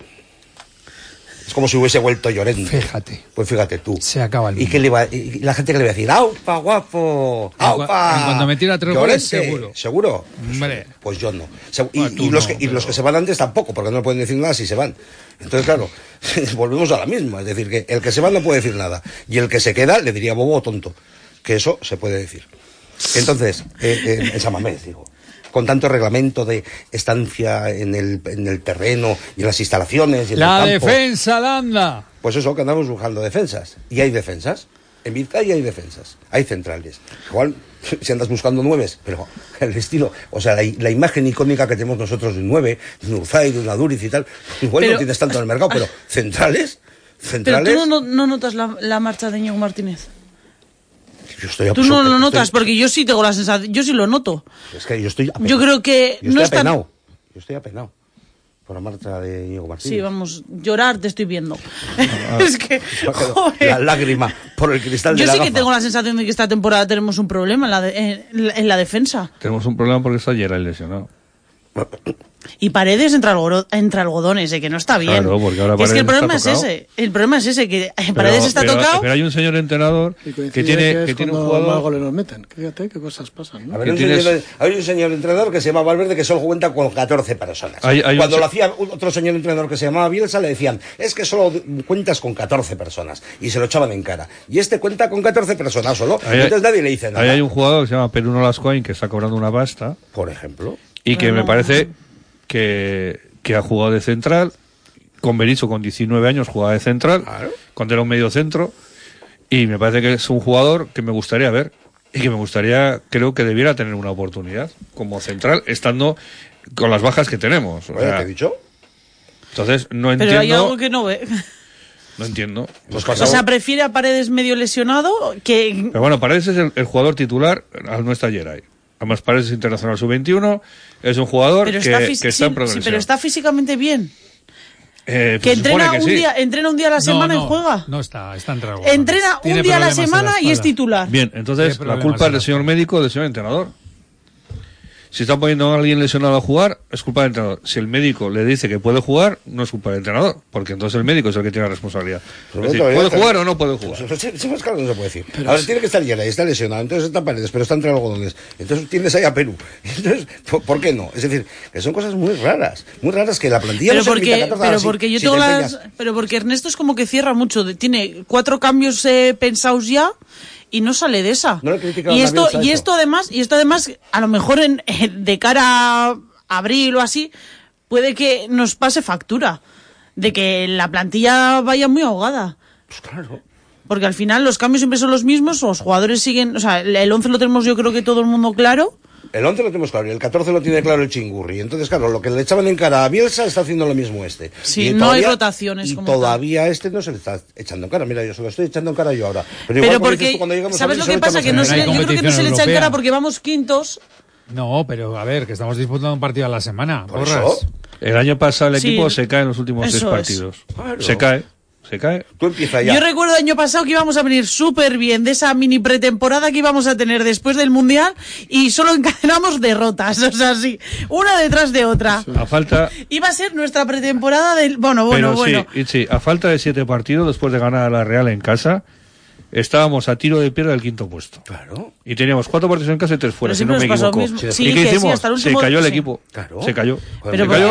Es como si hubiese vuelto Llorente. Fíjate. Pues fíjate tú. Se acaba el y, que le iba, y la gente que le iba a decir, ¡aupa, guapo! ¡Aupa! En cuanto me tira tres goles, seguro. ¿Seguro? Hombre. Pues yo no. Se, y, Bueno, y, los no, que, y los que se van antes tampoco, porque no pueden decir nada si se van. Entonces, claro, volvemos a la misma. Es decir, que el que se va no puede decir nada. Y el que se queda le diría bobo o tonto. Que eso se puede decir. Entonces, eh, eh, en San Mamés, digo. Con tanto reglamento de estancia en el, en el terreno y en las instalaciones y en la el campo. defensa, Landa. Pues eso, que andamos buscando defensas. Y hay defensas. En Vizcaya hay defensas. Hay centrales. Igual, si andas buscando nueves, pero el estilo, o sea, la, la imagen icónica que tenemos nosotros de un nueve, de un Urzay, de una Duriz y tal, igual pero, no tienes tanto en el mercado, pero centrales, centrales... Pero tú no, no notas la, la marcha de Íñigo Martínez. Yo estoy Tú no lo estoy, notas, estoy, porque yo sí tengo la sensación, yo sí lo noto. Es que yo estoy apenado. Yo creo que yo no estoy está... apenado. Yo estoy apenado por la marcha de Íñigo Martínez. Sí, vamos, llorar te estoy viendo. Ah, es que, joder. La lágrima por el cristal de yo la sí gafa. que tengo la sensación de que esta temporada tenemos un problema en la, de, en, en la defensa. Tenemos un problema porque está Gerard lesionado. Y Paredes entre, algodón, entre algodones, eh, que no está bien. Claro, porque ahora es que el problema es tocado. ese. El problema es ese, que Paredes pero, está pero, tocado. Pero hay un señor entrenador que tiene, que, que tiene un jugador. jugador. Goles nos meten. Fíjate qué cosas pasan, ¿no? A ver, un señor, hay un señor entrenador que se llama Valverde que solo cuenta con catorce personas. Hay, hay Cuando un... lo hacía otro señor entrenador que se llamaba Bielsa, le decían, es que solo cuentas con catorce personas. Y se lo echaban en cara. Y este cuenta con catorce personas solo. Hay, entonces nadie le dice nada. Ahí hay un jugador que se llama Peruno Lascoain que está cobrando una pasta. Por ejemplo. Y que no, me no. parece que, que ha jugado de central. Con Berizzo, con diecinueve años, jugaba de central. Claro. Cuando era un medio centro. Y me parece que es un jugador que me gustaría ver. Y que me gustaría, creo que debiera tener una oportunidad como central, estando con las bajas que tenemos. O Oye, sea, ¿te he dicho? Entonces, no Pero entiendo. hay algo que no ve. No entiendo. Pues O sea, prefiere a Paredes medio lesionado que... Pero bueno, Paredes es el, el jugador titular, al no está Geray. Además, Paredes es internacional sub veintiuno, es un jugador Pero que está, que fis- está sí, en progresión. sí, pero está físicamente bien. Eh, Que pues se supone entrena que un sí. día, entrena un día a la semana no, no, y juega. No está, está entre algo. Entrena un día a la semana y es titular. Bien, entonces ¿Qué la problemas culpa es en del la señor médico o del señor entrenador. Si está poniendo a alguien lesionado a jugar, es culpa del entrenador. Si el médico le dice que puede jugar, no es culpa del entrenador, porque entonces el médico es el que tiene la responsabilidad. Es decir, ¿puede jugar o no puede jugar? Pues, sí, sí, pues claro, no se puede decir. Pero a ver, es... tiene que estar Geray, está lesionado, entonces está Paredes, pero está entre algodones. Entonces tienes ahí a Perú. Entonces, ¿por, ¿por qué no? Es decir, que son cosas muy raras, muy raras que la plantilla Pero no se porque, limita a catorce, pero si- porque yo si tengo te las, empeñas. pero porque Ernesto es como que cierra mucho. de- Tiene cuatro cambios eh, pensados ya y no sale de esa. No le criticaron y a esto, Bielsa y eso. esto además, y esto además, a lo mejor en, en- de cara a abril o así, puede que nos pase factura de que la plantilla vaya muy ahogada. Pues claro. Porque al final los cambios siempre son los mismos, los jugadores siguen, o sea, el- el once lo tenemos yo creo que todo el mundo claro. El once lo tenemos claro y el catorce lo tiene claro el Chingurri. Entonces, claro, lo que le echaban en cara a Bielsa está haciendo lo mismo este. Sí, Y no hay rotaciones Y como todavía este no se le está echando en cara. Mira, yo se lo estoy echando en cara yo ahora. Pero, Pero igual, como dices porque, tú, cuando llegamos a ¿sabes abril, lo se que lo pasa? echamos Que en no cara. se, hay le- yo creo que no competición se le echa en europea. cara porque vamos quintos. No, pero a ver, que estamos disputando un partido a la semana. Por Porras. eso. El año pasado el Sí, equipo se cae en los últimos seis eso es. partidos. Claro. Se cae, se cae. Tú empieza ya. Yo recuerdo el año pasado que íbamos a venir súper bien de esa mini pretemporada que íbamos a tener después del Mundial y solo encadenamos derrotas, o sea, sí, una detrás de otra. A falta, Iba a ser nuestra pretemporada del... Bueno, bueno, pero bueno. sí, y sí, a falta de siete partidos después de ganar a la Real en casa, estábamos a tiro de piedra del quinto puesto. Claro. Y teníamos cuatro partidos en casa y tres fuera, Pero si no siempre me nos pasó equivoco. lo mismo. ¿Y Sí, qué que sí, hicimos? hasta el Se último- cayó el sí. equipo. Claro. Se cayó. Pero se pues, cayó.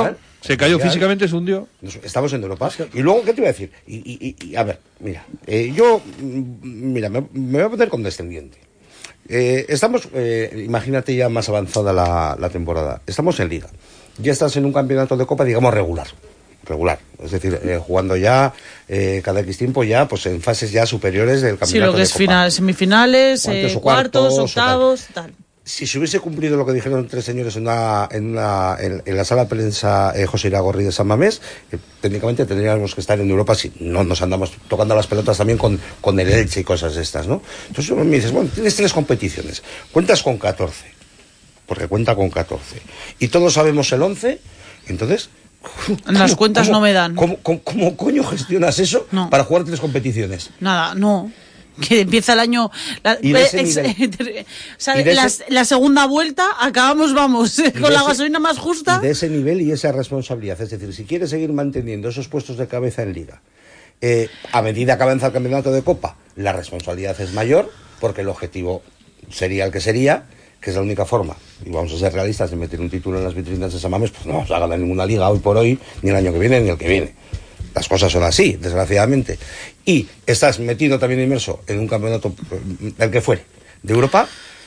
Se cayó físicamente, se hundió. Estamos en Europa. Y luego, ¿qué te iba a decir? Y, y, y a ver, mira, eh, yo, mira, me, me voy a poner condescendiente. Eh, estamos, eh, imagínate ya más avanzada la, la temporada. Estamos en Liga. Ya estás en un campeonato de Copa, digamos, regular. Regular. Es decir, eh, jugando ya eh, cada X tiempo ya, pues en fases ya superiores del campeonato de Copa. Sí, lo que es final, semifinales, eh, cuartos, octavos, tal. tal. Si se hubiese cumplido lo que dijeron tres señores en una, en, una, en, en la sala de prensa eh, José Iragorri de San Mamés, eh, técnicamente tendríamos que estar en Europa si no nos andamos tocando las pelotas también con, con el Elche y cosas de estas, ¿no? Entonces me dices, bueno, tienes tres competiciones, cuentas con catorce, porque cuenta con catorce, y todos sabemos el once, entonces... Las cuentas cómo, no me dan. ¿cómo, cómo, cómo coño gestionas eso no. para jugar tres competiciones? Nada, no. Que empieza el año la, ¿Y de ese es, nivel? ¿sabe? ¿Y de la, ese? la segunda vuelta acabamos, vamos, con la ese, gasolina más justa. Y de ese nivel y esa responsabilidad. Es decir, si quieres seguir manteniendo esos puestos de cabeza en Liga, eh, a medida que avanza el campeonato de Copa, la responsabilidad es mayor, porque el objetivo sería el que sería, que es la única forma, y vamos a ser realistas, de meter un título en las vitrinas de San Mamés, pues no vamos a ganar ninguna liga hoy por hoy, ni el año que viene, ni el que viene. Las cosas son así, desgraciadamente. Y estás metido también inmerso en un campeonato, el que fuere, de Europa.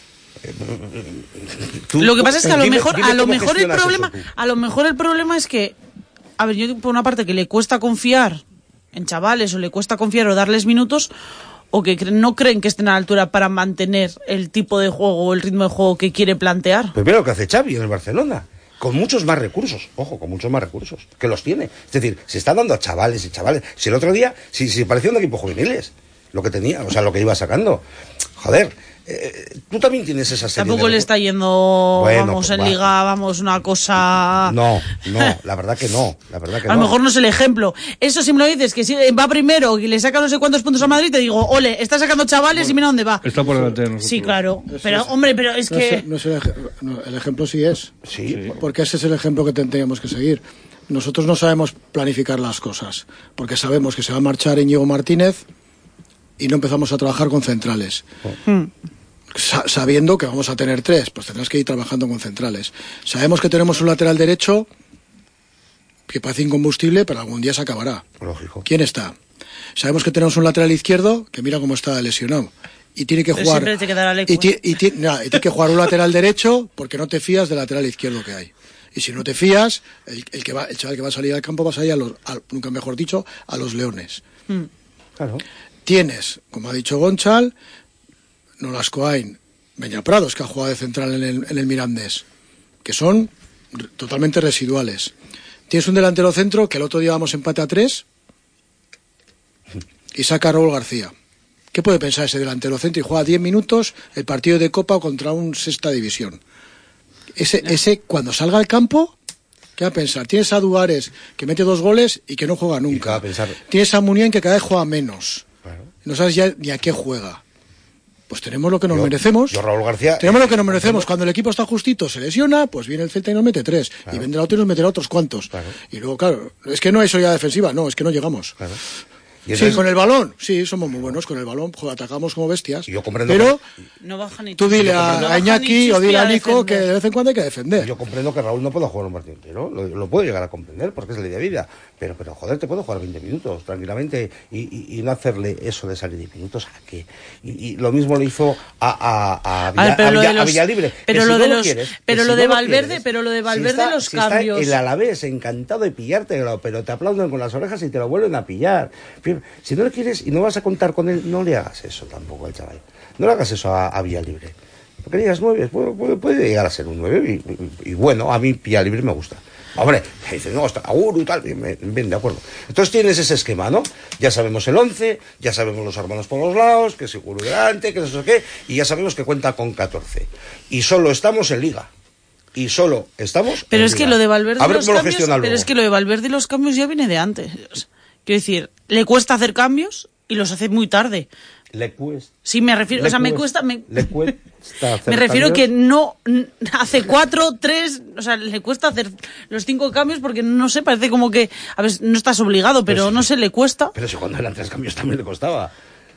Tú, lo que pasa es que a lo dime, mejor, dime a lo mejor el problema, a lo mejor el problema es que, a ver, yo por una parte que le cuesta confiar en chavales, o le cuesta confiar o darles minutos, o que no creen que estén a la altura para mantener el tipo de juego o el ritmo de juego que quiere plantear. Pero mira lo que hace Xavi en el Barcelona. Con muchos más recursos, ojo, con muchos más recursos, que los tiene. Es decir, se está dando a chavales y chavales. Si el otro día, si, si parecía un equipo juveniles, lo que tenía, o sea, lo que iba sacando. Joder, eh, tú también tienes esa serie. Tampoco de... le está yendo, bueno, vamos, pues, en va. Liga, vamos, una cosa... No, no, la verdad que no, la verdad que a no. lo mejor no es el ejemplo. Eso si me lo dices, que si va primero y le saca no sé cuántos puntos a Madrid, te digo, ole, está sacando chavales bueno, y mira dónde va. Está por delante de nosotros. Sí, claro. Eso pero, es, hombre, pero es no que... Es, no es el, ej- no, el ejemplo sí es. Sí. sí. Porque ese es el ejemplo que tendríamos que seguir. Nosotros no sabemos planificar las cosas, porque sabemos que se va a marchar Íñigo Martínez y no empezamos a trabajar con centrales. Oh. Mm. Sabiendo que vamos a tener tres, pues tendrás que ir trabajando con centrales. Sabemos que tenemos un lateral derecho que parece incombustible, pero algún día se acabará. Lógico. ¿Quién está? Sabemos que tenemos un lateral izquierdo que mira cómo está lesionado y tiene que pero jugar siempre te quedará y, ti, y, ti, no, y tiene que jugar un lateral derecho porque no te fías del lateral izquierdo que hay. Y si no te fías, el, el que va, el chaval que va a salir al campo va a salir a los, a, nunca mejor dicho, a los leones. Mm. Claro. Tienes, como ha dicho Gonchal, Nolascoain, Beñaprados, que ha jugado de central en el, en el Mirandés, que son r- totalmente residuales. Tienes un delantero centro que el otro día vamos empate a tres y saca a Raúl García. ¿Qué puede pensar ese delantero centro? Y juega diez minutos el partido de Copa contra un sexta división. Ese, ese cuando salga al campo, ¿qué va a pensar? Tienes a Duárez, que mete dos goles y que no juega nunca. Va a pensar? Tienes a Muniain, que cada vez juega menos. Claro. No sabes ya ni a qué juega. Pues tenemos lo que nos yo, merecemos. Yo, Raúl García. Tenemos lo que nos merecemos. Cuando el equipo está justito, se lesiona, pues viene el Celta y nos mete tres. Claro. Y vendrá otro y nos meterá otros cuantos. Claro. Y luego, claro, es que no hay solidez defensiva, no, es que no llegamos. Claro. Sí, es... con el balón, sí, somos muy buenos con el balón, atacamos como bestias. Yo comprendo pero que... no baja ni tú dile a, no a Iñaki o dile a Nico defender. que de vez en cuando hay que defender. Yo comprendo que Raúl no pueda jugar un partido entero, lo, lo puedo llegar a comprender porque es ley de vida. Pero, pero joder, te puedo jugar veinte minutos tranquilamente y, y, y no hacerle eso de salir diez minutos a qué. Y, y lo mismo le hizo a, a, a, Villa, a, ver, a, Villa, los, a Villalibre. Pero si lo no de lo los, quieres, pero si lo no de lo Valverde, quieres, pero lo de Valverde si está, los si cambios. Está el Alavés encantado de pillarte, pero te aplauden con las orejas y te lo vuelven a pillar. Si no le quieres y no vas a contar con él, no le hagas eso tampoco al chaval. No le hagas eso a, a Villalibre. Porque digas nueve, puede, puede, puede llegar a ser un nueve y, y, y bueno, a mí Villalibre me gusta. Hombre, me dice, no, está Aguru y tal, bien, bien, de acuerdo. Entonces tienes ese esquema, ¿no? Ya sabemos el once, ya sabemos los hermanos por los lados, que es Aguru delante, que no sé qué, y ya sabemos que cuenta con catorce. Y solo estamos en Liga. Y solo estamos Pero en es Liga. que lo de Valverde a ver los cómo cambios, lo pero es que lo de Valverde y los cambios ya viene de antes. Quiero decir, le cuesta hacer cambios y los hace muy tarde. Le cuesta. Sí, me refiero, le o sea, me cuesta, cuesta, me, le cuesta hacer me refiero cambios. que no hace cuatro, tres, o sea, le cuesta hacer los cinco cambios porque no sé, parece como que, a ver, no estás obligado, pero, pero no si, sé, le cuesta. Pero si cuando eran tres cambios también le costaba.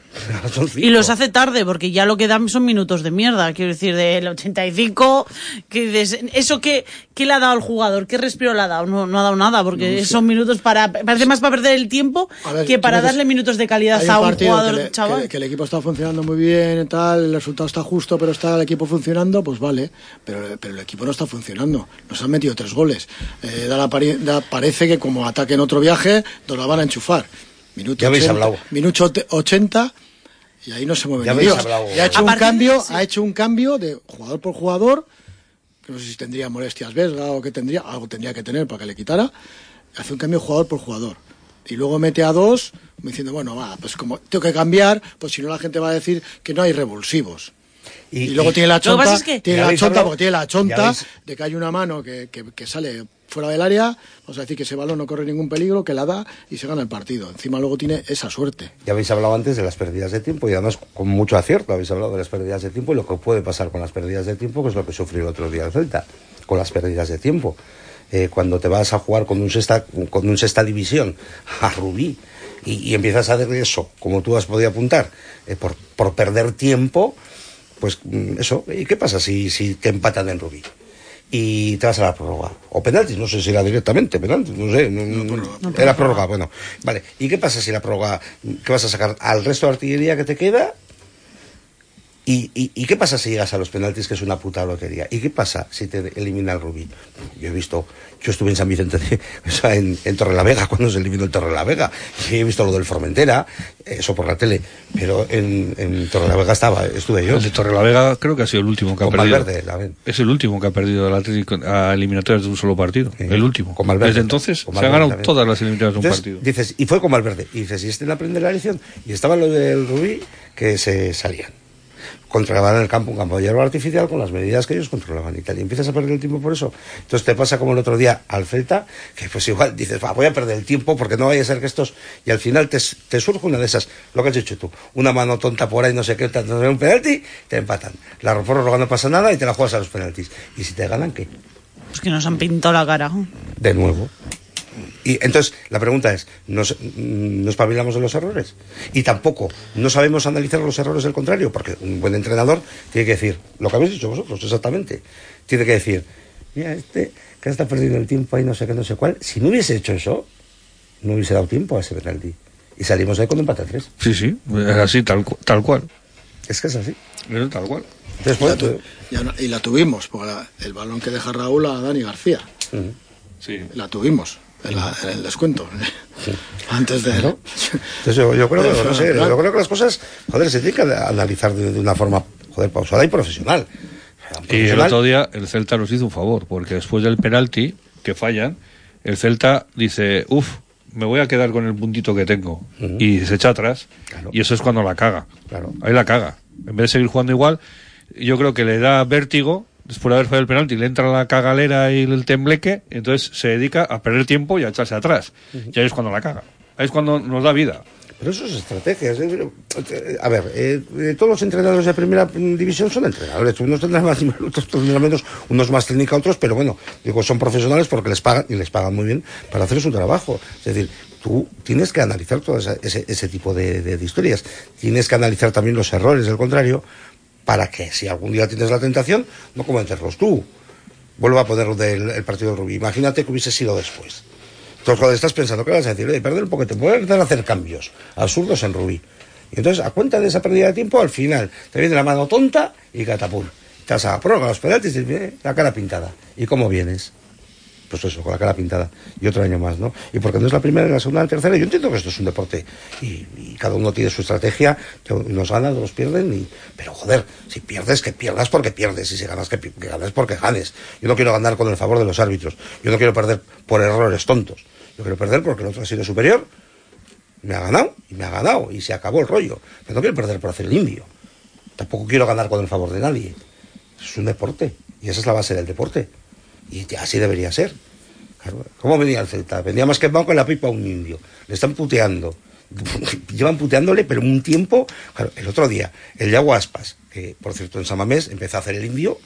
Y los hace tarde, porque ya lo que dan son minutos de mierda. Quiero decir, del ochenta y cinco, que dices, ¿eso qué, qué le ha dado al jugador? ¿Qué respiro le ha dado? No, no ha dado nada, porque no, sí. son minutos para... Parece más para perder el tiempo ver, que para darle minutos de calidad a un jugador que le, chaval. Que, que el equipo está funcionando muy bien y tal, el resultado está justo, pero está el equipo funcionando, pues vale. Pero, pero el equipo no está funcionando. Nos han metido tres goles. Eh, da la pari- da, parece que como ataque en otro viaje, nos la van a enchufar. Minuto ya habéis ochenta, hablado. Minuto ochenta y ahí no se mueve ya ni Dios. Y ha hecho un cambio, sí. ha hecho un cambio de jugador por jugador, que no sé si tendría molestias Vesga o que tendría, algo tendría que tener para que le quitara. Hace un cambio jugador por jugador. Y luego mete a dos, diciendo, bueno, va, pues como tengo que cambiar, pues si no la gente va a decir que no hay revulsivos. Y, y luego y, tiene la chonta, es que tiene la chonta porque tiene la chonta de que hay una mano que, que, que sale fuera del área, vamos a decir que ese balón no corre ningún peligro, que la da y se gana el partido. Encima luego tiene esa suerte. Ya habéis hablado antes de las pérdidas de tiempo y además con mucho acierto habéis hablado de las pérdidas de tiempo y lo que puede pasar con las pérdidas de tiempo, que es lo que sufrió el otro día el Celta, con las pérdidas de tiempo. Eh, cuando te vas a jugar con un sexta, con un sexta división a Rubí y, y empiezas a hacer eso, como tú has podido apuntar, eh, por, por perder tiempo, pues eso, ¿y qué pasa si, si te empatan en Rubí? Y te vas a la prórroga. O penaltis, no sé si era directamente penaltis, no sé. No, no, prórroga, no, era prórroga, bueno. Vale, ¿y qué pasa si la prórroga, qué vas a sacar? ¿Al resto de artillería que te queda? ¿Y, y, ¿Y qué pasa si llegas a los penaltis, que es una puta lotería? ¿Y qué pasa si te elimina el Rubí? Yo he visto, yo estuve en San Vicente, de, o sea, en, en Torrelavega, cuando se eliminó el Torrelavega, y he visto lo del Formentera, eso por la tele, pero en, en Torrelavega estaba, estuve yo. El de Torrelavega creo que ha sido el último que con ha perdido. Valverde, la ven. Es el último que ha perdido el Atlético a eliminatorias de un solo partido, sí, el último. Con Valverde, Desde entonces se han ganado todas las eliminatorias de un entonces, partido. Dices, y fue con Valverde, y dices, y este no aprende la lección, y estaba lo del Rubí, que se salían. Controlaban en el campo un campo de hierba artificial con las medidas que ellos controlaban y tal, y empiezas a perder el tiempo por eso. Entonces te pasa como el otro día al Celta, que pues igual dices, va, voy a perder el tiempo porque no vaya a ser que estos, y al final te, te surge una de esas, lo que has dicho tú, una mano tonta por ahí, no sé qué, un penalti, te empatan. La prórroga no pasa nada y te la juegas a los penaltis. ¿Y si te ganan qué? Pues que nos han pintado la cara. De nuevo. Y entonces la pregunta es, ¿nos, ¿nos espabilamos de los errores? Y tampoco no sabemos analizar los errores del contrario, porque un buen entrenador tiene que decir, lo que habéis dicho vosotros exactamente, tiene que decir, mira, este que está perdiendo el tiempo ahí, no sé qué, no sé cuál, si no hubiese hecho eso, no hubiese dado tiempo a ese penalti. Y salimos ahí con empate a tres. Sí, sí, es así, tal, tal cual. Es que es así. Es tal cual. Después, y, la tu, ya no, y la tuvimos, porque la, el balón que deja Raúl a Dani García. Uh-huh. Sí. La tuvimos. En, la, en el descuento, sí. Antes de... ¿No? Entonces yo, yo, creo que, no sé, yo creo que las cosas, joder, se tienen que analizar de, de una forma, joder, pausada y profesional. profesional. Y el otro día el Celta nos hizo un favor, porque después del penalti que fallan, el Celta dice, uff, me voy a quedar con el puntito que tengo. Uh-huh. Y se echa atrás, claro. Y eso es cuando la caga. Claro. Ahí la caga. En vez de seguir jugando igual, yo creo que le da vértigo. Después de haber fallado el penalti, le entra la cagalera y el tembleque, entonces se dedica a perder tiempo y a echarse atrás. Uh-huh. Y ahí es cuando la caga. Ahí es cuando nos da vida. Pero eso es estrategia. A ver, eh, todos los entrenadores de primera división son entrenadores. Unos tendrán más, otros tendrán menos, unos más técnica, otros, pero bueno, digo, son profesionales porque les pagan, y les pagan muy bien para hacer su trabajo. Es decir, tú tienes que analizar todo ese, ese, ese tipo de, de, de historias. Tienes que analizar también los errores del contrario, para que si algún día tienes la tentación, no cometerlos tú. Vuelvo a poner del el partido de Rubí. Imagínate que hubiese sido después. Entonces, cuando estás pensando, ¿qué vas a decir? Oye, perder un poquito, voy a empezar a hacer cambios absurdos en Rubí. Y entonces, a cuenta de esa pérdida de tiempo, al final, te viene la mano tonta y catapum. Te vas a la prórroga, los penaltis y viene la cara pintada. ¿Y cómo vienes? Pues eso, con la cara pintada. Y otro año más, ¿no? Y porque no es la primera, ni la segunda, ni la tercera. Yo entiendo que esto es un deporte y, y cada uno tiene su estrategia. Unos ganan, otros pierden. Y... Pero joder, si pierdes, que pierdas porque pierdes. Y si ganas, que, que ganes porque ganes. Yo no quiero ganar con el favor de los árbitros. Yo no quiero perder por errores tontos. Yo quiero perder porque el otro ha sido superior. Me ha ganado y me ha ganado. Y se acabó el rollo. Pero no quiero perder por hacer el indio. Tampoco quiero ganar con el favor de nadie. Es un deporte. Y esa es la base del deporte. Y así debería ser. Claro. ¿Cómo venía el Celta? Venía más quemado con la pipa a un indio. Le están puteando. Llevan puteándole, pero un tiempo. Claro, el otro día, el Yago Aspas, que por cierto en San Mamés empezó a hacer el indio,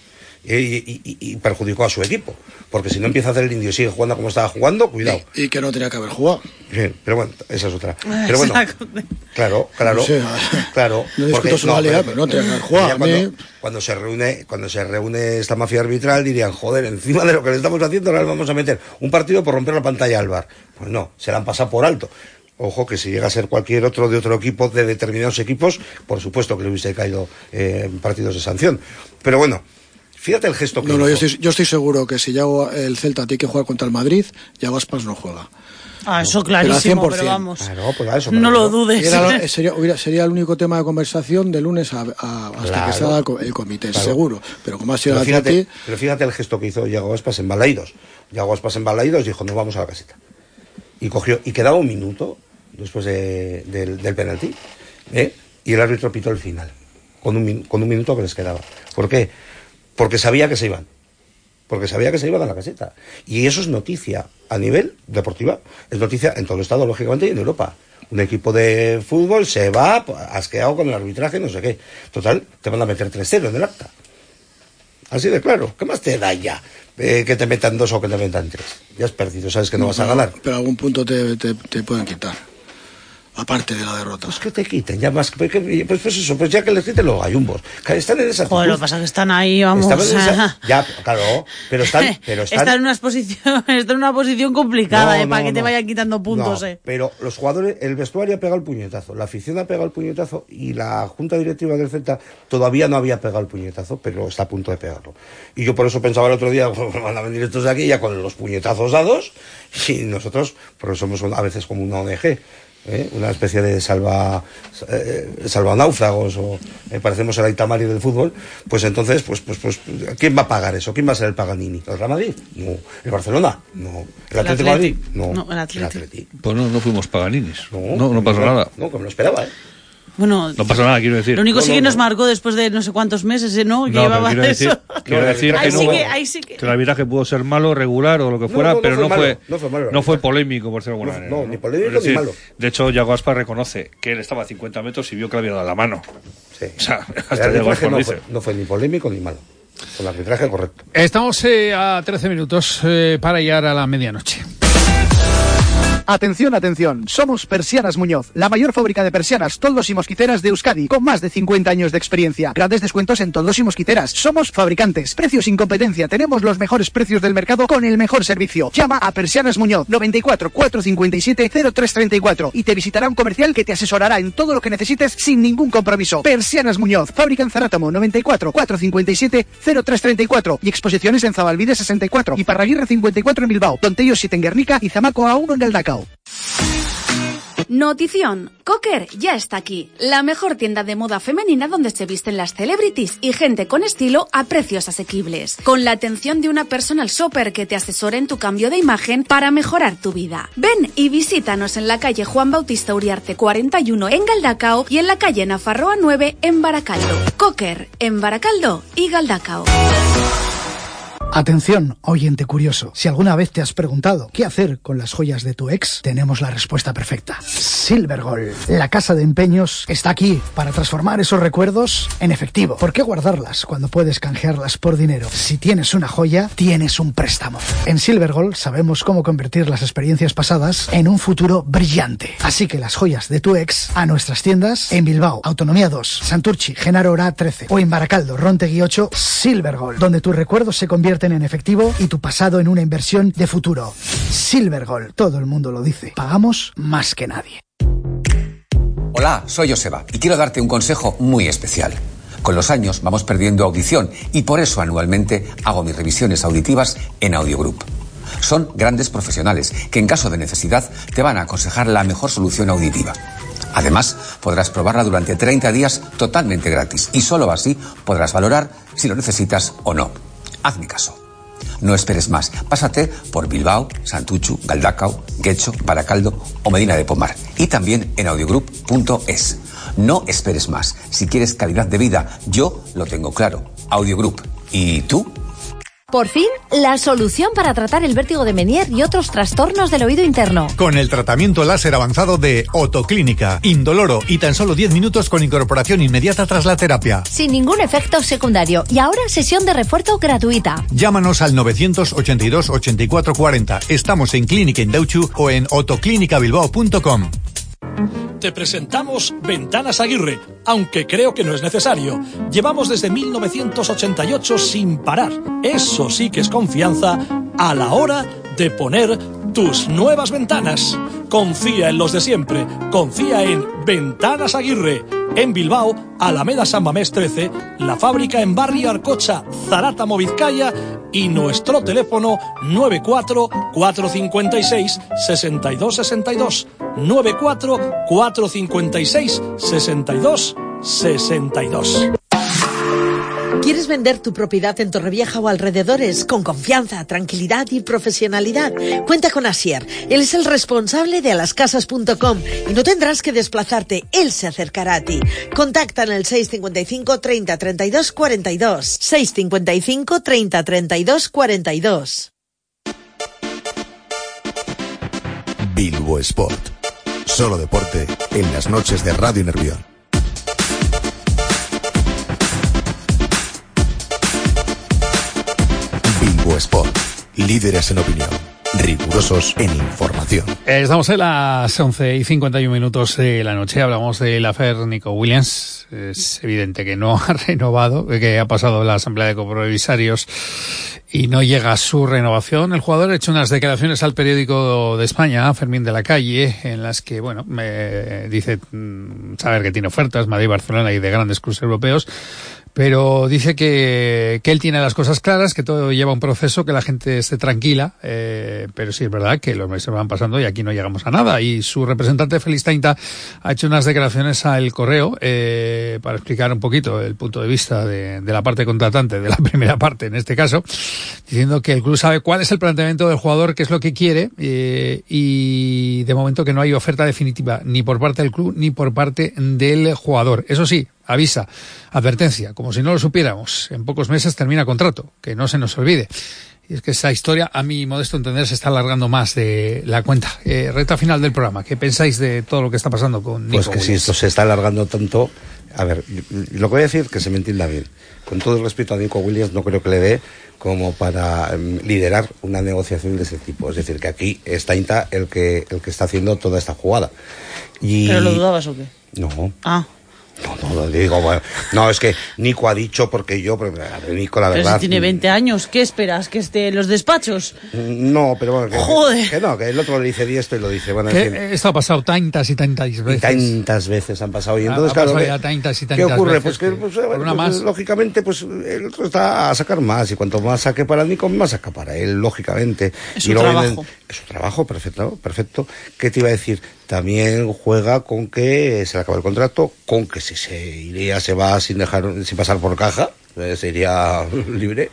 y, y, y perjudicó a su equipo. Porque si no empieza a hacer el indio y sigue jugando como estaba jugando, cuidado. Y, y que no tenía que haber jugado. Bien, pero bueno, esa es otra. Pero bueno, claro, claro, no sé, claro. No discuto su realidad, pero no tenía que haber jugado. Cuando, cuando se reúne, cuando se reúne esta mafia arbitral dirían, joder, encima de lo que le estamos haciendo ahora le vamos a meter un partido por romper la pantalla al V A R. Pues no, se la han pasado por alto. Ojo que si llega a ser cualquier otro de otro equipo, de determinados equipos, por supuesto que le hubiese caído eh, partidos de sanción. Pero bueno, fíjate el gesto que no, hizo. No, yo estoy, yo estoy seguro que si ya el Celta tiene que jugar contra el Madrid, ya Aspas no juega. Ah, eso clarísimo, pero, pero vamos. Claro, pues eso, no lo dudes. Era, sería, hubiera, sería el único tema de conversación de lunes a, a, hasta claro, que salga el comité, claro. Seguro. Pero como ha sido pero el fíjate, Atleti... Pero fíjate el gesto que hizo Yago Aspas en Balaídos. Yago Aspas en Balaídos dijo, nos vamos a la caseta. Y cogió, y quedaba un minuto después de, de, del penalti, ¿eh? Y el árbitro pitó el final, con un, con un minuto que les quedaba. ¿Por qué? Porque sabía que se iban. Porque sabía que se iban a la caseta. Y eso es noticia a nivel deportiva. Es noticia en todo el estado, lógicamente, y en Europa. Un equipo de fútbol se va asqueado con el arbitraje, no sé qué. Total, te van a meter tres cero en el acta. Así de claro. ¿Qué más te da ya? Eh, que te metan dos o que te metan tres. Ya has perdido, sabes que no, no vas a ganar. Pero algún punto te, te, te pueden quitar. Aparte de la derrota. Pues que te quiten, ya más. Pues, pues, pues eso, pues ya que les quiten los gallumbos. Están en esa. Joder, lo que pasa es que están ahí, vamos. Esa, ya, claro, pero están. Pero están, están en una posición, están en una posición complicada, no, eh, no, para que no, te vayan quitando puntos, no, eh. Pero los jugadores, el vestuario ha pegado el puñetazo, la afición ha pegado el puñetazo y la junta directiva del Celta todavía no había pegado el puñetazo, pero está a punto de pegarlo. Y yo por eso pensaba el otro día, van a venir estos de aquí ya con los puñetazos dados, y nosotros, porque somos a veces como una O N G. ¿Eh? Una especie de salva eh, salvanáufragos o eh, parecemos el Aitamari del fútbol, pues entonces pues pues pues ¿quién va a pagar eso? ¿Quién va a ser el Paganini? ¿El Real Madrid? No. ¿El Barcelona? No. ¿El Atlético de Madrid? No. No, el Atlético. El Atlético. Pues no, no fuimos Paganinis. No, no, no pasó no, nada. No, que me lo esperaba, ¿eh? Bueno, no pasa nada, quiero decir. Lo único no, sí no, que no. nos marcó después de no sé cuántos meses, ¿no? Que no, llevaba quiero eso. decir, quiero decir ahí que, sí no, que, ahí sí que... que el arbitraje pudo ser malo, regular o lo que fuera, no, no, pero no fue, no, fue, no, fue malo, no fue polémico, por ser alguna no, manera. No, ¿no? ni polémico decir, ni malo. De hecho, Yago Aspas reconoce que él estaba a cincuenta metros y vio que le había dado la mano. Sí. O sea, hasta el arbitraje no fue, fue, no fue ni polémico ni malo. Con el arbitraje correcto. Estamos eh, a trece minutos eh, para llegar a la medianoche. Atención, atención, somos Persianas Muñoz, la mayor fábrica de persianas, toldos y mosquiteras de Euskadi, con más de cincuenta años de experiencia. Grandes descuentos en toldos y mosquiteras. Somos fabricantes, precios sin competencia, tenemos los mejores precios del mercado con el mejor servicio. Llama a Persianas Muñoz, noventa y cuatro, cuatrocientos cincuenta y siete, cero tres treinta y cuatro y te visitará un comercial que te asesorará en todo lo que necesites sin ningún compromiso. Persianas Muñoz, fábrica en Zarátamo, noventa y cuatro, cuatrocientos cincuenta y siete, cero tres treinta y cuatro y exposiciones en Zabalbide sesenta y cuatro y Parraguirre cincuenta y cuatro en Bilbao, Tontello siete en Guernica y Zamaco A uno en Galdacao. Notición. Cocker ya está aquí. La mejor tienda de moda femenina donde se visten las celebrities y gente con estilo a precios asequibles. Con la atención de una personal shopper que te asesora en tu cambio de imagen para mejorar tu vida. Ven y visítanos en la calle Juan Bautista Uriarte cuarenta y uno en Galdacao y en la calle Nafarroa nueve en Baracaldo. Cocker en Baracaldo y Galdacao. Atención, oyente curioso. Si alguna vez te has preguntado qué hacer con las joyas de tu ex, tenemos la respuesta perfecta. Silver Gold, la casa de empeños, está aquí para transformar esos recuerdos en efectivo. ¿Por qué guardarlas cuando puedes canjearlas por dinero? Si tienes una joya, tienes un préstamo. En Silver Gold sabemos cómo convertir las experiencias pasadas en un futuro brillante. Así que las joyas de tu ex a nuestras tiendas en Bilbao, Autonomía dos, Santurchi, Genaro Ora trece o en Baracaldo, Rontegui ocho, Silver Gold, donde tus recuerdos se convierten en efectivo y tu pasado en una inversión de futuro. Silver Gold, todo el mundo lo dice. Pagamos más que nadie. Hola, soy Joseba y quiero darte un consejo muy especial. Con los años vamos perdiendo audición y por eso anualmente hago mis revisiones auditivas en Audiogroup. Son grandes profesionales que en caso de necesidad te van a aconsejar la mejor solución auditiva. Además, podrás probarla durante treinta días totalmente gratis y solo así podrás valorar si lo necesitas o no. Hazme caso. No esperes más. Pásate por Bilbao, Santuchu, Galdacao, Guecho, Baracaldo o Medina de Pomar. Y también en audiogroup punto es. No esperes más. Si quieres calidad de vida, yo lo tengo claro. Audiogroup. ¿Y tú? Por fin, la solución para tratar el vértigo de Meniere y otros trastornos del oído interno. Con el tratamiento láser avanzado de Otoclínica, indoloro y tan solo diez minutos con incorporación inmediata tras la terapia. Sin ningún efecto secundario. Y ahora sesión de refuerzo gratuita. Llámanos al novecientos ochenta y dos ochenta y cuatro cuarenta. Estamos en Clínica Indauchu o en otoclínica bilbao punto com. Te presentamos Ventanas Aguirre, aunque creo que no es necesario. Llevamos desde mil novecientos ochenta y ocho sin parar. Eso sí que es confianza a la hora de poner tus nuevas ventanas. Confía en los de siempre. Confía en Ventanas Aguirre. En Bilbao, Alameda San Mamés trece, la fábrica en Barrio Arcocha, Zarátamo, Vizcaya, y nuestro teléfono nueve cuatro cuatro cinco seis seis dos seis dos, nueve cuatro cuatro cinco seis seis dos seis dos. ¿Quieres vender tu propiedad en Torrevieja o alrededores con confianza, tranquilidad y profesionalidad? Cuenta con Asier. Él es el responsable de alascasas punto com y no tendrás que desplazarte. Él se acercará a ti. Contacta en el seis cincuenta y cinco treinta treinta y dos cuarenta y dos. seis cincuenta y cinco treinta treinta y dos cuarenta y dos. Bilbo Sport. Solo deporte en las noches de Radio Nervión. Bilbo Sport. Líderes en opinión. Rigurosos en información. Estamos en las once y cincuenta y un minutos de la noche. Hablamos del affair Nico Williams. Es evidente que no ha renovado, que ha pasado la asamblea de coprovisarios y no llega a su renovación. El jugador ha hecho unas declaraciones al periódico de España, Fermín de la Calle, en las que, bueno, me dice mmm, saber que tiene ofertas, Madrid, Barcelona y de grandes clubes europeos, pero dice que, que él tiene las cosas claras, que todo lleva un proceso, que la gente esté tranquila, eh, pero sí es verdad que los meses van pasando y aquí no llegamos a nada. Y su representante, Félix Tainta, ha hecho unas declaraciones al Correo eh, para explicar un poquito el punto de vista de, de la parte contratante, de la primera parte en este caso, diciendo que el club sabe cuál es el planteamiento del jugador, qué es lo que quiere, eh, y de momento que no hay oferta definitiva ni por parte del club ni por parte del jugador. Eso sí, avisa, advertencia, como si no lo supiéramos, en pocos meses termina contrato, que no se nos olvide. Y es que esa historia, a mi modesto entender, se está alargando más de la cuenta. Eh, recta final del programa, ¿qué pensáis de todo lo que está pasando con Nico Pues que Williams? si esto se está alargando tanto, a ver, lo que voy a decir, que se me entienda bien. Con todo el respeto a Nico Williams, no creo que le dé como para um, liderar una negociación de ese tipo. Es decir, que aquí es Tainta el que, el que está haciendo toda esta jugada. Y... ¿Pero lo dudabas o qué? No. Ah. No, no, lo digo, bueno, no, es que Nico ha dicho porque yo, pero Nico, la Pero verdad... si tiene veinte años, ¿qué esperas? ¿Que esté en los despachos? No, pero bueno, que, Joder. que no, que el otro le dice y esto y lo dice. Bueno, en Que fin, esto ha pasado tantas y tantas veces. tantas veces han pasado y entonces, Ha claro, pasado ¿qué, ya tantas y ¿qué tantas ocurre? veces Pues que, que pues, por bueno, una pues, más. lógicamente, pues el otro está a sacar más y cuanto más saque para Nico, más saca para él, lógicamente. Es y su luego trabajo. vienen- es su trabajo, perfecto, perfecto. ¿Qué te iba a decir? También juega con que se le acaba el contrato, con que si se iría, se va sin dejar, sin pasar por caja, eh, se iría libre.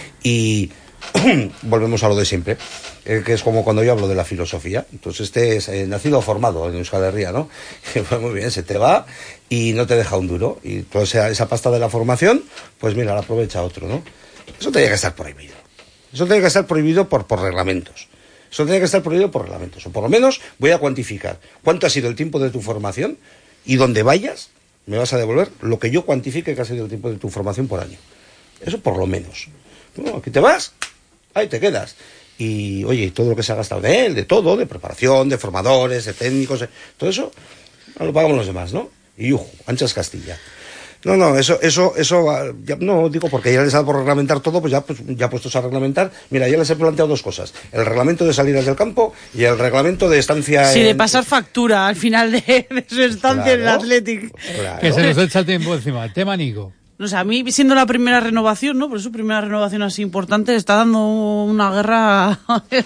Y volvemos a lo de siempre, eh, que es como cuando yo hablo de la filosofía. Entonces este es eh, nacido o formado en Euskal Herria, ¿no? Pues muy bien, se te va y no te deja un duro. Y toda esa, esa pasta de la formación, pues mira, la aprovecha otro, ¿no? Eso tiene que estar prohibido. Eso tiene que estar prohibido por, por reglamentos. Eso tiene que estar prohibido por reglamentos. O por lo menos voy a cuantificar cuánto ha sido el tiempo de tu formación y donde vayas me vas a devolver lo que yo cuantifique que ha sido el tiempo de tu formación por año. Eso por lo menos. No, aquí te vas, ahí te quedas. Y oye, todo lo que se ha gastado de él, de todo, de preparación, de formadores, de técnicos, de- todo eso, lo pagamos los demás, ¿no? Y ujú, anchas Castilla. No, no, eso, eso, eso, ah, ya, no, digo, porque ya les ha dado por reglamentar todo, pues ya, pues ya puestos a reglamentar. Mira, ya les he planteado dos cosas: el reglamento de salidas del campo y el reglamento de estancia. Sí, en- de pasar factura al final de, de su estancia en el Claro. Athletic. Claro. Que se nos echa el tiempo encima. Tema Nico. No sé, a mí, siendo la primera renovación, ¿no? Por su primera renovación así importante, está dando una guerra.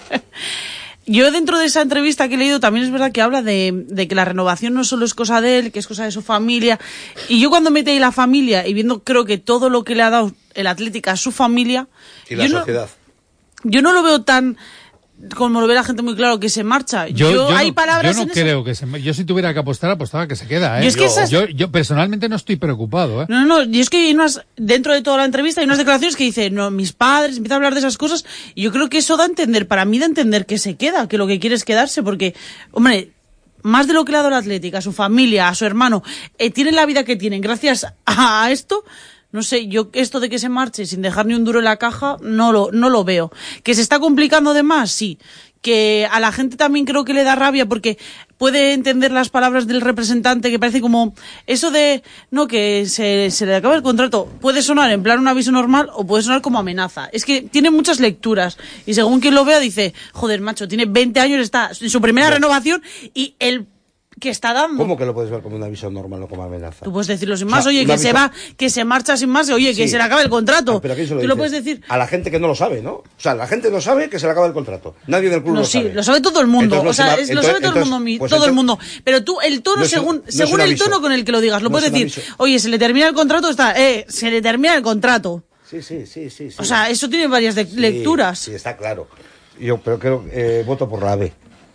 Yo, dentro de esa entrevista que he leído, también es verdad que habla de, de que la renovación no solo es cosa de él, que es cosa de su familia. Y yo, cuando metí ahí la familia y viendo, creo que todo lo que le ha dado el Atlético a su familia. Y la yo no- sociedad. yo no lo veo tan como lo ve la gente muy claro, que se marcha. Yo, yo, yo hay no, palabras yo no en creo eso. que se... Yo si tuviera que apostar, apostaba que se queda, ¿eh? Yo es que yo, esas... yo, yo personalmente no estoy preocupado, ¿eh? No, no, no, y es que hay unas, dentro de toda la entrevista hay unas declaraciones que dice, no, mis padres, empieza a hablar de esas cosas, y yo creo que eso da a entender, para mí da a entender que se queda, que lo que quiere es quedarse, porque, hombre, más de lo que le ha dado la Atlética, a su familia, a su hermano, eh, tienen la vida que tienen gracias a esto. No sé, yo esto de que se marche sin dejar ni un duro en la caja, no lo, no lo veo. ¿Que se está complicando de más? Sí. Que a la gente también creo que le da rabia porque puede entender las palabras del representante, que parece como eso de, no, que se, se le acaba el contrato. Puede sonar en plan un aviso normal o puede sonar como amenaza. Es que tiene muchas lecturas y según quien lo vea dice, joder, macho, tiene veinte años, está en su primera renovación y el que está dando. ¿Cómo que lo puedes ver como un aviso normal o como amenaza? Tú puedes decirlo sin más, O sea, oye, un que aviso... se va, que se marcha sin más, oye, que Sí. se le acaba el contrato. Ah, pero ¿a quién se lo Tú dices? lo puedes decir. A la gente que no lo sabe, ¿no? O sea, la gente no sabe que se le acaba el contrato. Nadie del club No, lo sí, sabe. lo sabe todo el mundo. Entonces, no o sea, se va- es, lo entonces- sabe todo el entonces, mundo, mi- pues todo el entonces- mundo. Pero tú, el tono, no es un- según, no es según un el aviso. tono con el que lo digas, lo No puedes es un decir, aviso. oye, se le termina el contrato, está, eh, se le termina el contrato. Sí, sí, sí, sí. sí. O sea, eso tiene varias de- Sí, lecturas. Sí, está claro. Yo pero creo que eh, voto por la B.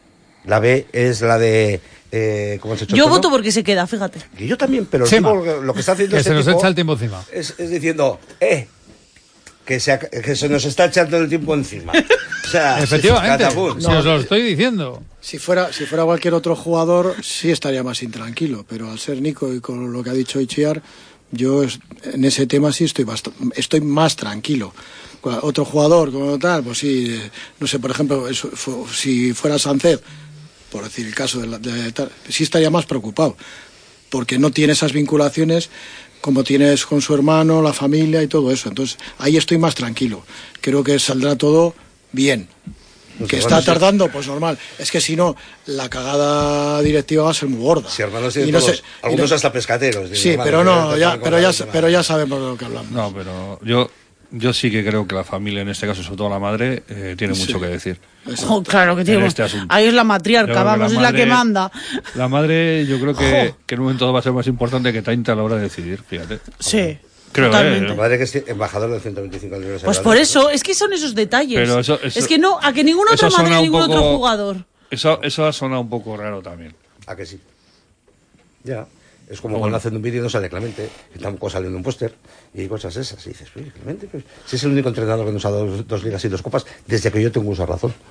La B es la de... Eh, ¿cómo se Yo voto porque se queda, fíjate. Y yo también, pero el Chema, tipo, lo que- lo que está haciendo que este se nos tipo echa el tiempo encima. Es, es diciendo, eh, que se, ac- que se nos está echando el tiempo encima. O sea, Efectivamente, catapult. si os lo estoy diciendo. Si fuera, si fuera cualquier otro jugador, sí estaría más intranquilo, pero al ser Nico y con lo que ha dicho Itziar, yo es- en ese tema sí estoy, bast- estoy más tranquilo. Cua- Otro jugador, como tal, pues sí, eh, no sé, por ejemplo, eso fu- si fuera Sánchez, por decir el caso de, la- de tal, sí estaría más preocupado, porque no tiene esas vinculaciones como tienes con su hermano, la familia y todo eso. Entonces, ahí estoy más tranquilo. Creo que saldrá todo bien. No sé, Que bueno, está sí. tardando, pues normal. Es que si no, la cagada directiva va a ser muy gorda. Si hermanos Y tienen no todos, sé- y algunos no- hasta pescateros. digo, Sí, vale, pero que no, te ya, ponen con pero la ya, última. pero ya sabemos de lo que hablamos. No, pero yo, yo sí que creo que la familia, en este caso, sobre todo la madre, eh, tiene mucho Sí. que decir. Oh, claro que tiene. En este asunto. Ahí es la Yo matriarca, creo que vamos, la es la madre- que manda. La madre, yo creo que, Jo. que en un momento dado va a ser más importante que treinta a la hora de decidir, fíjate. Sí. Creo, Totalmente. ¿eh? Mi madre que es embajador del ciento veinticinco aniversario. Pues por eso, es que son esos detalles. Pero eso- eso- es que no, a que ningún eso otro madre, suena un ningún otro poco- jugador. Eso, eso ha sonado un poco raro también. ¿A que sí? Ya. Es como cuando hacen un vídeo y no sale Clemente, y tampoco sale en un póster, y cosas esas. Y dices, oye, Clemente, pues, si es el único entrenador que nos ha dado dos, dos ligas y dos copas, desde que yo tengo uso de razón.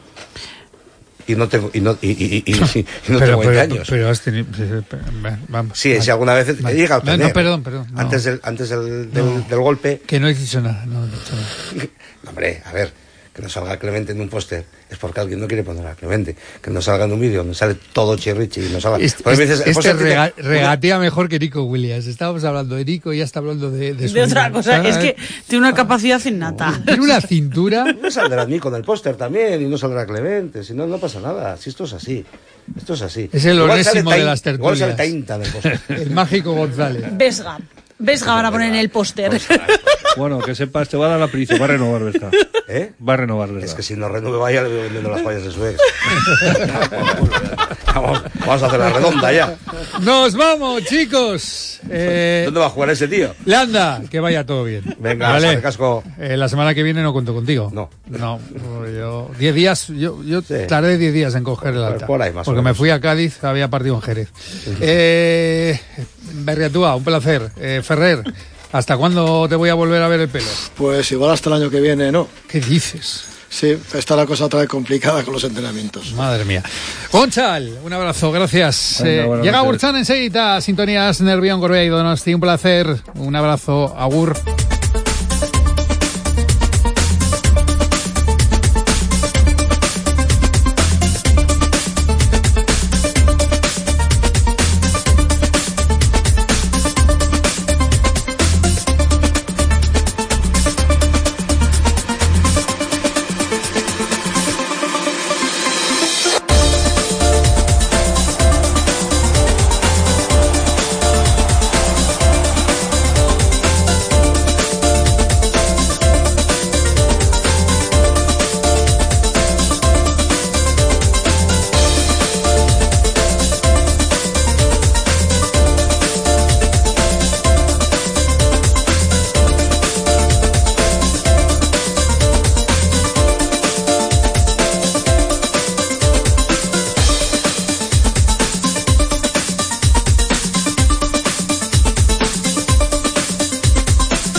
Y no tengo, y no, y, y, y, y, y no pero, tengo veinte pero, años. pero has tenido... Vamos. Sí, vale. si alguna vez he Vale. llegado a No, tener, no, perdón, perdón. no. Antes, del, antes del, del, No. del golpe. Que no he dicho nada, no he dicho nada. No, hombre, a ver, que no salga Clemente en un póster es porque alguien no quiere poner a Clemente. Que no salga en un vídeo donde sale todo chirrichi y no salga. Este, Porque me dices, el este póster tiene- rega- regatea mejor que Nico Williams. Estábamos hablando de Nico y ya está hablando de, de, su De otra hijo. cosa, ¿Sabes? es que tiene una capacidad innata. Tiene una cintura. No saldrá Nico en el póster también y no saldrá Clemente. Si no, no pasa nada. Si esto es así. Esto es así. Es el Igual sale onésimo de Tain- las Igual sale tertulias. Tainta en el póster. El mágico González. Vesga. Vesga van a poner en el póster. Bueno, que sepas, te va a dar la prisa, va a renovar, ¿verdad? ¿Eh? Va a renovar, ¿verdad? Es que si no renueve, vaya, le voy vendiendo las joyas de su ex. vamos, vamos a hacer la redonda ya. Nos vamos, chicos. Eh, ¿Dónde va a jugar ese tío? Landa, que vaya todo bien. Venga, Vale. sale casco. Eh, la semana que viene no cuento contigo. No. No, yo diez días, yo, yo Sí. tardé diez días en coger el Por- alta. por ahí, más o porque me menos. fui a Cádiz, había partido en Jerez. Eh, Berriatúa, un placer. Eh, Ferrer, ¿hasta cuándo te voy a volver a ver el pelo? Pues igual hasta el año que viene, ¿no? ¿Qué dices? Sí, está la cosa otra vez complicada con los entrenamientos. Madre mía. Gonchal, un abrazo, gracias. Venga, Eh, buenas llega noches. Urchan enseguida, sintonías Nervión, Gorbea y Donosti. Un placer, un abrazo, agur.